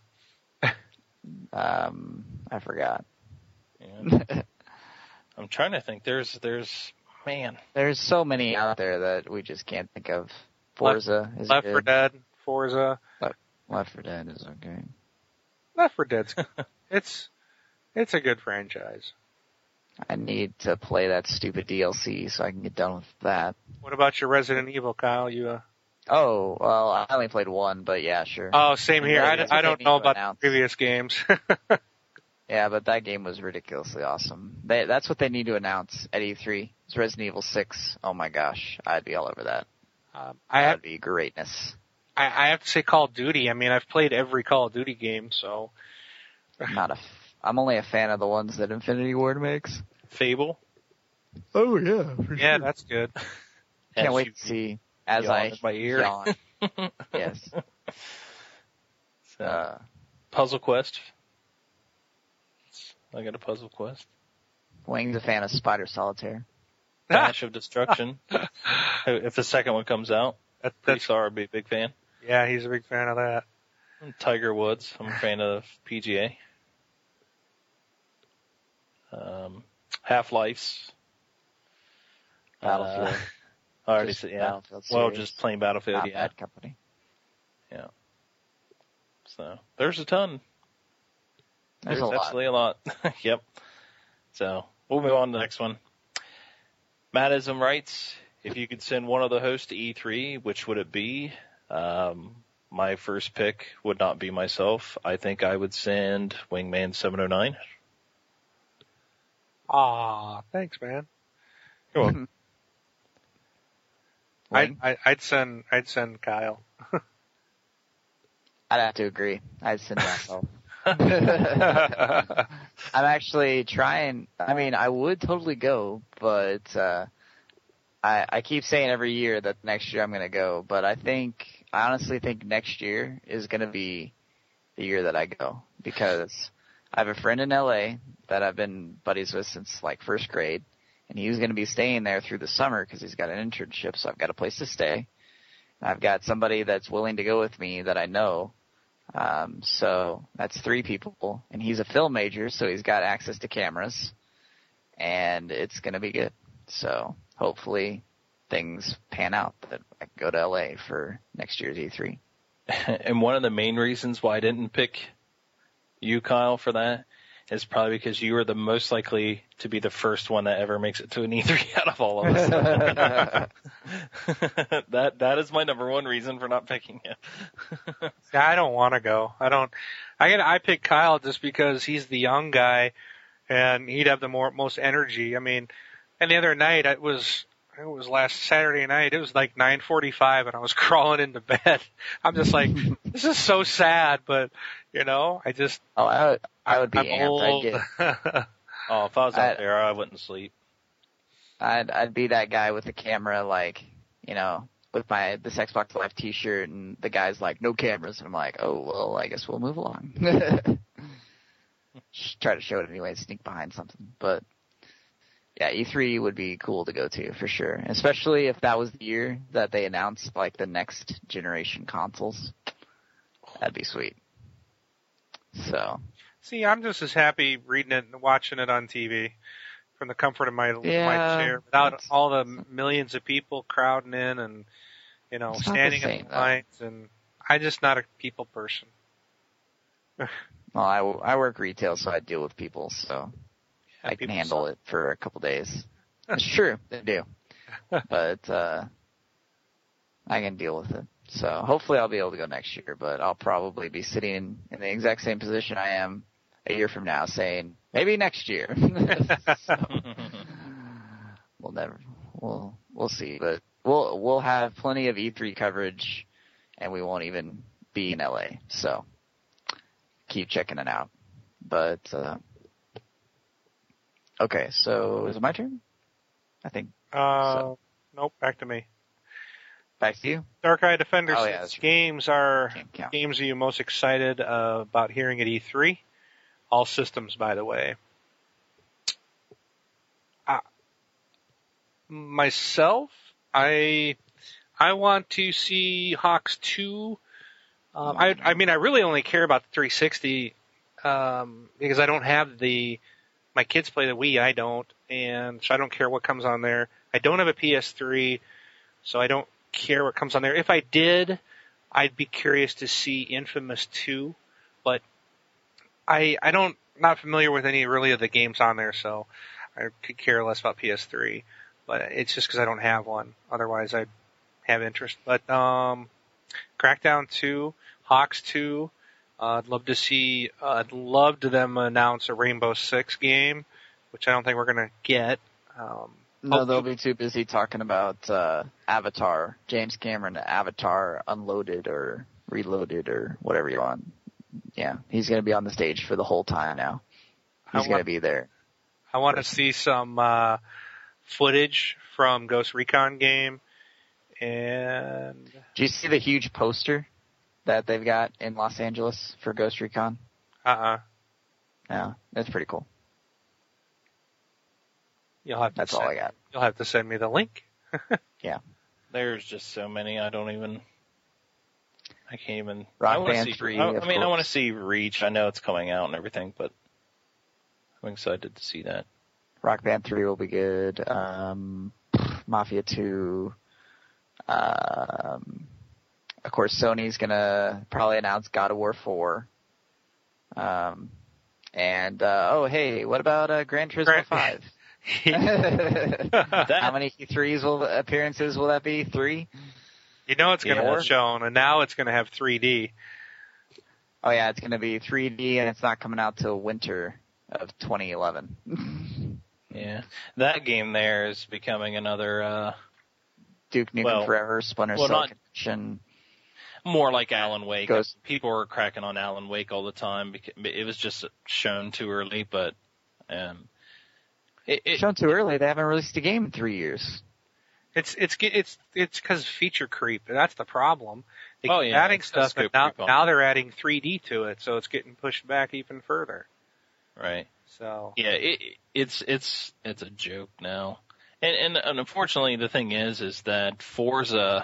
Um, I forgot. Yeah. I'm trying to think. There's, there's, man. There's so many out there that we just can't think of. Forza is Left good. four Dead, Forza. Left four Dead is okay. Left four Dead's it's it's a good franchise. I need to play that stupid D L C so I can get done with that. What about your Resident Evil, Kyle? You, uh... Oh, well, I only played one, but yeah, sure. Oh, same here. I, I don't know about announce. the previous games. Yeah, but that game was ridiculously awesome. They, that's what they need to announce at E three. It's Resident Evil six. Oh my gosh, I'd be all over that. Um, I That'd have, be greatness. I, I have to say Call of Duty. I mean, I've played every Call of Duty game, so. I'm not a. F- I'm only a fan of the ones that Infinity Ward makes. Fable. Oh yeah, for yeah, sure. that's good. Can't As wait you to see as yawn I in my ear. yawn. Yes. So, Uh, Puzzle Quest. I got a Puzzle Quest. Wing's a fan of Spider Solitaire. Dash of Destruction. If the second one comes out, That, pretty that's, sorry, I'd be a big fan. yeah, he's a big fan of that. Tiger Woods. I'm a fan of P G A. Um, Half-Life's. Battlefield. Uh, I already Just said, yeah. Battlefield Well, series. just plain Battlefield, Not yeah. bad company. So, there's a ton. There's, There's a lot. absolutely a lot. Yep. So, we'll move on to the next one. Mattism writes, if you could send one of the hosts to E three, which would it be? Um, my first pick would not be myself. I think I would send Wingman seven oh nine. Aw, thanks, man. You're welcome. I'd, I, I'd send, I'd send Kyle. I'd have to agree. I'd send myself. I'm actually trying. I mean, I would totally go, but uh, I, I keep saying every year that next year I'm going to go. But I think, I honestly think next year is going to be the year that I go, because I have a friend in L A that I've been buddies with since like first grade, and he's going to be staying there through the summer because he's got an internship, so I've got a place to stay. I've got somebody that's willing to go with me that I know. Um, so that's three people, and he's a film major, so he's got access to cameras, and it's going to be good. So hopefully things pan out that I can go to L A for next year's E three. And one of the main reasons why I didn't pick you, Kyle, for that is probably because you were the most likely to be the first one that ever makes it to an E three out of all of us. that that is my number one reason for not picking you. Yeah, I don't want to go. I don't. I get. I pick Kyle just because he's the young guy, and he'd have the more most energy. I mean, and the other night it was it was last Saturday night. It was like nine forty-five, and I was crawling into bed. I'm just like, this is so sad, but you know, I just. Oh, I would. I would be I'm amped. old. I'd, get, Oh, if I was out I'd- there, I wouldn't sleep. I'd I'd be that guy with the camera, like, you know, with my this Xbox Live T-shirt, and the guy's like, no cameras, and I'm like, oh well, I guess we'll move along. Just try to show it anyway, sneak behind something, but. Yeah, E three would be cool to go to for sure, especially if that was the year that they announced like the next generation consoles. That'd be sweet. So, See, I'm just as happy reading it and watching it on T V from the comfort of my Yeah, my chair without it's- all the millions of people crowding in and you know It's not the standing same, in though. lines. And I'm just not a people person. well, I, I work retail, so I deal with people, so I can People handle suck. it for a couple days. It's true, they do, but uh, I can deal with it. So hopefully I'll be able to go next year, but I'll probably be sitting in, in the exact same position I am a year from now, saying maybe next year. So, we'll never, we'll we'll see, but we'll we'll have plenty of E three coverage, and we won't even be in L A. So keep checking it out. But uh, okay, so is it my turn? I think Uh, So- nope, back to me. back to you. Dark Eye Defender Oh, says, yeah, that's right. games are Can't count. games are you most excited uh, about hearing at E three? All systems, by the way. Uh, myself, I I want to see Hawks two. Um, I I mean, I really only care about the three sixty um, because I don't have the. My kids play the Wii, I don't, and so I don't care what comes on there. I don't have a P S three, so I don't care what comes on there. If I did, I'd be curious to see Infamous two, but I I don't not familiar with any really of the games on there, so I could care less about P S three, but it's just because I don't have one. Otherwise, I'd have interest. But um, Crackdown two, Hawks two. Uh, I'd love to see. Uh, I'd love to them announce a Rainbow Six game, which I don't think we're gonna get. Um, no, they'll be too busy talking about uh, Avatar, James Cameron, Avatar Unloaded or Reloaded or whatever you want. Yeah, he's gonna be on the stage for the whole time now. He's gonna be there. I want to see some uh, footage from Ghost Recon game. And do you see the huge poster that they've got in Los Angeles for Ghost Recon? Uh-uh. Yeah, that's pretty cool. You'll have to that's send, all I got. You'll have to send me the link. Yeah. There's just so many. I don't even. I can't even. Rock I want to Band see. three, I, I of mean, I course. want to see Reach. I know it's coming out and everything, but I'm excited to see that. Rock Band three will be good. Um, Mafia two. Um, of course, Sony's gonna probably announce God of War four. Um, and uh, oh hey, what about uh, Gran Turismo Gran- five? That- How many threes will appearances will that be? Three? You know it's going to Yeah. be shown, and now it's going to have three D. Oh yeah, it's gonna be three D, and it's not coming out till winter of twenty eleven. Yeah, that game there is becoming another uh, Duke Nukem Well- Forever, Splinter well, Cell not- Connection. more like Alan Wake. Goes- People were cracking on Alan Wake all the time because it was just shown too early, but um, it, it, Shown too early. They haven't released a game in three years. It's it's it's it's because feature creep. That's the problem. They Oh, keep yeah, adding it's stuff, scope and now, creep on now it. they're adding three D to it, so it's getting pushed back even further. right. So Yeah, it, it's it's it's a joke now, and, and and unfortunately the thing is, is that Forza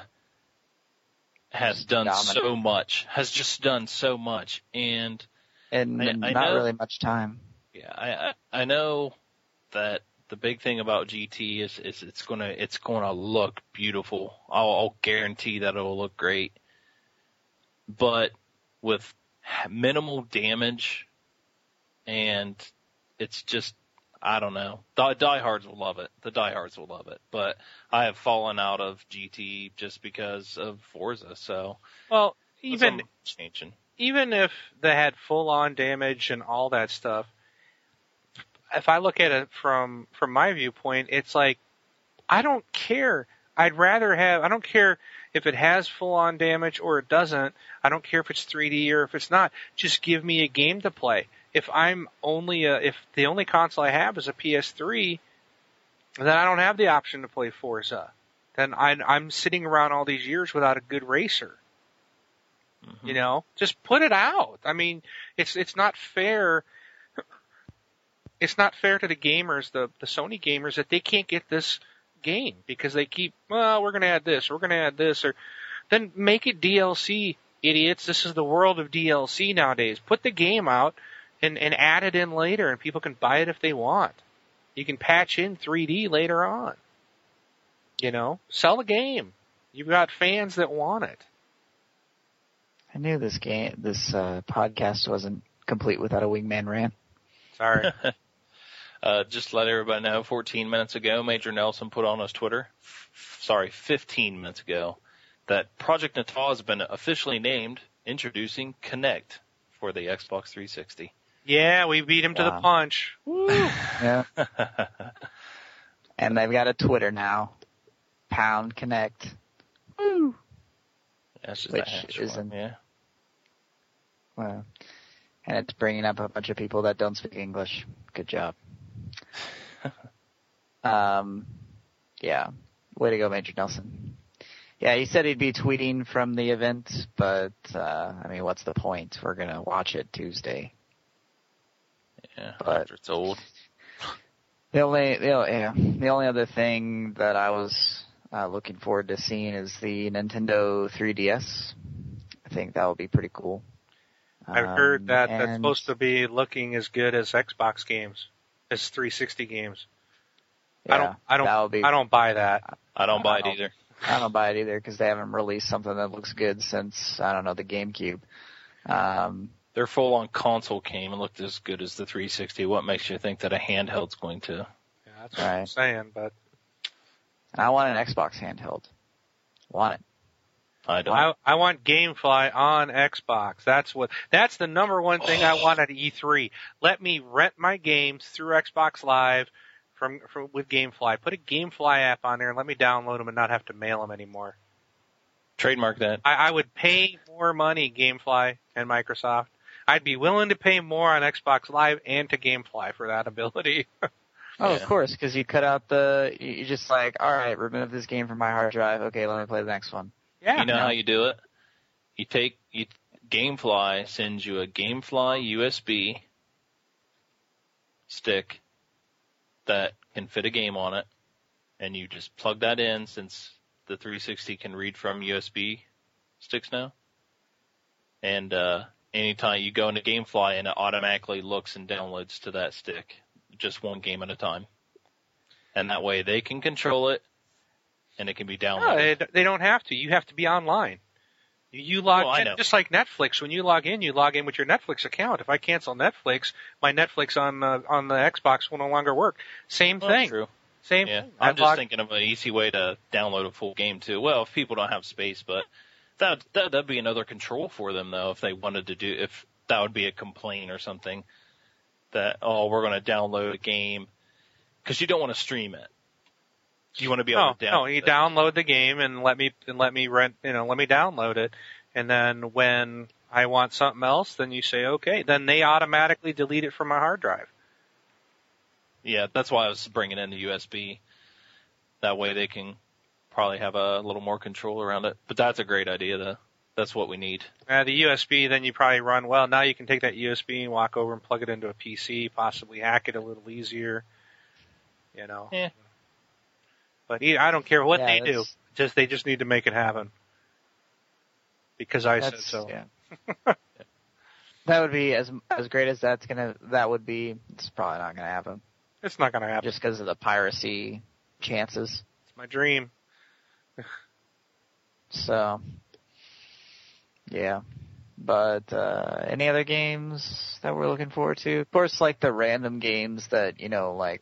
has done Dominant. so much, has just done so much, and And I- I not know- really much time. yeah, I I, I know that the big thing about G T is is it's gonna it's gonna look beautiful. I'll, I'll guarantee that it'll look great, but with minimal damage, and it's just, I don't know. Die, diehards will love it. The diehards will love it. But I have fallen out of G T just because of Forza. So well, that's even all changing. even if they had full on damage and all that stuff, if I look at it from from my viewpoint, it's like I don't care. I'd rather have. I don't care if it has full on damage or it doesn't. I don't care if it's three D or if it's not. Just give me a game to play. If I'm only a, if the only console I have is a P S three, then I don't have the option to play Forza. Then I, I'm sitting around all these years without a good racer. Mm-hmm. You know, just put it out. I mean, it's it's not fair. It's not fair to the gamers, the the Sony gamers, that they can't get this game because they keep, well, we're going to add this, we're going to add this, or then make it D L C, idiots. This is the world of D L C nowadays. Put the game out and and add it in later, and people can buy it if they want. You can patch in three D later on. You know, sell the game. You've got fans that want it. I knew this game, this uh, podcast wasn't complete without a Wingman rant. Sorry. Uh, just to let everybody know, fourteen minutes ago, Major Nelson put on his Twitter, f- sorry, fifteen minutes ago, that Project Natal has been officially named introducing Kinect for the Xbox three sixty. Yeah, we beat him to the Wow. punch. Woo. Yeah. And they've got a Twitter now. Pound Connect. Woo. That's just Which a hash isn't- one, yeah. Well, and it's bringing up a bunch of people that don't speak English. Good job. um, yeah. Way to go, Major Nelson. Yeah, he said he'd be tweeting from the event, but, uh, I mean, what's the point? We're gonna watch it Tuesday. Yeah, But- after it's old. The only, the only, yeah, the only other thing that I was uh, looking forward to seeing is the Nintendo three D S. I think that would be pretty cool. I've Um, heard that that's and- supposed to be looking as good as Xbox games, as three sixty games. I yeah, don't, I don't, that would be, I don't buy that. I don't buy it I either. I don't buy it either because they haven't released something that looks good since, I don't know, the GameCube. Um, Their full-on console came and looked as good as the three sixty. What makes you think that a handheld's going to? Yeah. that's what Right. I'm saying. But And I want an Xbox handheld. Want it. I don't. I, I want GameFly on Xbox. That's what. That's the number one thing I want at E three. Let me rent my games through Xbox Live from, from with GameFly. Put a GameFly app on there and let me download them and not have to mail them anymore. Trademark that. I, I would pay more money, GameFly and Microsoft. I'd be willing to pay more on Xbox Live and to GameFly for that ability. Oh, Yeah. of course, because you cut out the, you you just like, all right, remove this game from my hard drive. Okay, let me play the next one. Yeah. You know how you do it? You take you GameFly sends you a GameFly U S B stick that can fit a game on it, and you just plug that in since the three sixty can read from U S B sticks now. And uh, anytime you go into GameFly, and it automatically looks and downloads to that stick, just one game at a time. And that way they can control it, and it can be downloaded. No, they, they don't have to. You have to be online. You, you log Oh, I in, know. just like Netflix. When you log in, you log in with your Netflix account. If I cancel Netflix, my Netflix on uh, on the Xbox will no longer work. Same Well, thing. that's true. Same Yeah, thing. I'm I just log- thinking of an easy way to download a full game too. Well, if people don't have space, but that, that that'd be another control for them though. If they wanted to do, if that would be a complaint or something, that oh, we're going to download a game because you don't want to stream it. You want to be able No, to download. no, you it. download the game and let me and let me rent. You know, let me download it, and then when I want something else, then you say okay. Then they automatically delete it from my hard drive. Yeah, that's why I was bringing in the U S B. That way they can probably have a little more control around it. But that's a great idea, though. That's what we need. Uh, the U S B, then you probably run well. Now you can take that U S B and walk over and plug it into a P C, possibly hack it a little easier. You know. Yeah. But e- I don't care what Yeah, they do. that's- Just they just need to make it happen. Because I said That's, so. yeah. That would be as as great as that's gonna. That would be. It's probably not gonna happen, It's not going to happen. just because of the piracy chances. It's my dream. So, yeah. But uh any other games that we're looking forward to? Of course, like the random games that you know, like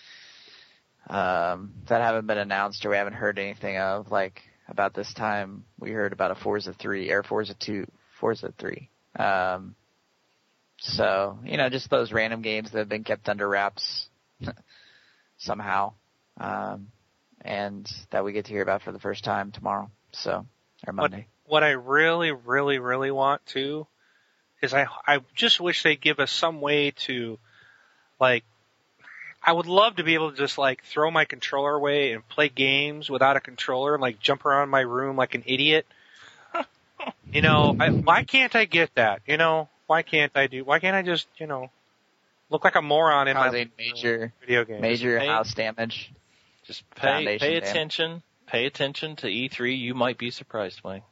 um that haven't been announced or we haven't heard anything of. Like about this time, we heard about a Forza three, or Forza two, Forza three. Um, so you know, just those random games that have been kept under wraps somehow, um, and that we get to hear about for the first time tomorrow. So or Monday. What I really, really, really want to is I I just wish they'd give us some way to, like, I would love to be able to just like throw my controller away and play games without a controller and like jump around my room like an idiot. You know, I, why can't I get that? You know, why can't I do? Why can't I just, you know, look like a moron in my Causing major video game? major Hey. house damage. Just pay Foundation pay damage. attention. Pay attention to E three. You might be surprised, Mike.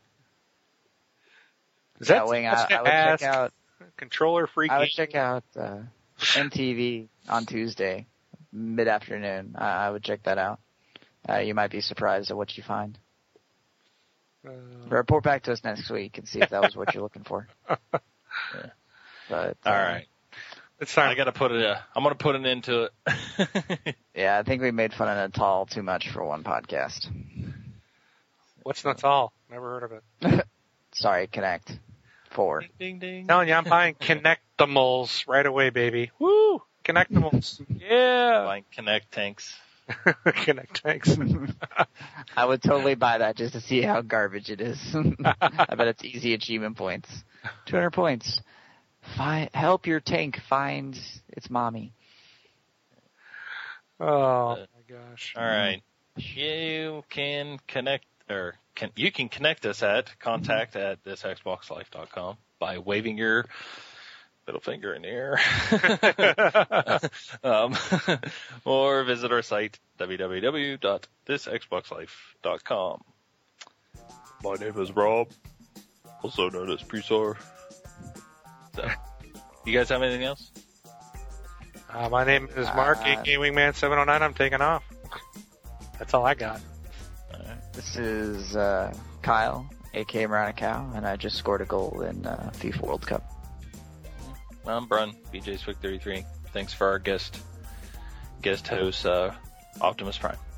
Is That that wing, I, that's I would ask check out. controller free I would game? check out uh, M T V on Tuesday, mid afternoon. I, I would check that out. Uh, you might be surprised at what you find. Uh, Report back to us next week and see if that was what you're looking for. Yeah. But All uh, right. it's time. I got to put it. Uh, I'm going to put it into it. yeah, I think we made fun of Natal too much for one podcast. What's Natal? Never heard of it. Sorry, Connect Four. ding ding ding. Telling you, I'm buying Connectimals right away, baby. Woo! Connectimals. Yeah. Buying Connect tanks. Connect tanks. I would totally buy that just to see how garbage it is. I bet it's easy achievement points. two hundred points. Find, help your tank find its mommy. Oh my gosh. All right. You can connect, or can you can connect us at contact at this xbox life dot com by waving your middle finger in the air, um, or visit our site w w w dot this xbox life dot com. My name is Rob, also known as Presar. So, you guys have anything else? Uh, my name is Mark, Uh, aka Wingman seven oh nine. I'm taking off. That's all I got. All right. This is uh, Kyle, aka Marana and I just scored a goal in uh, FIFA World Cup. I'm Brun, B J Swick thirty-three. Thanks for our guest, guest host uh, Optimus Prime.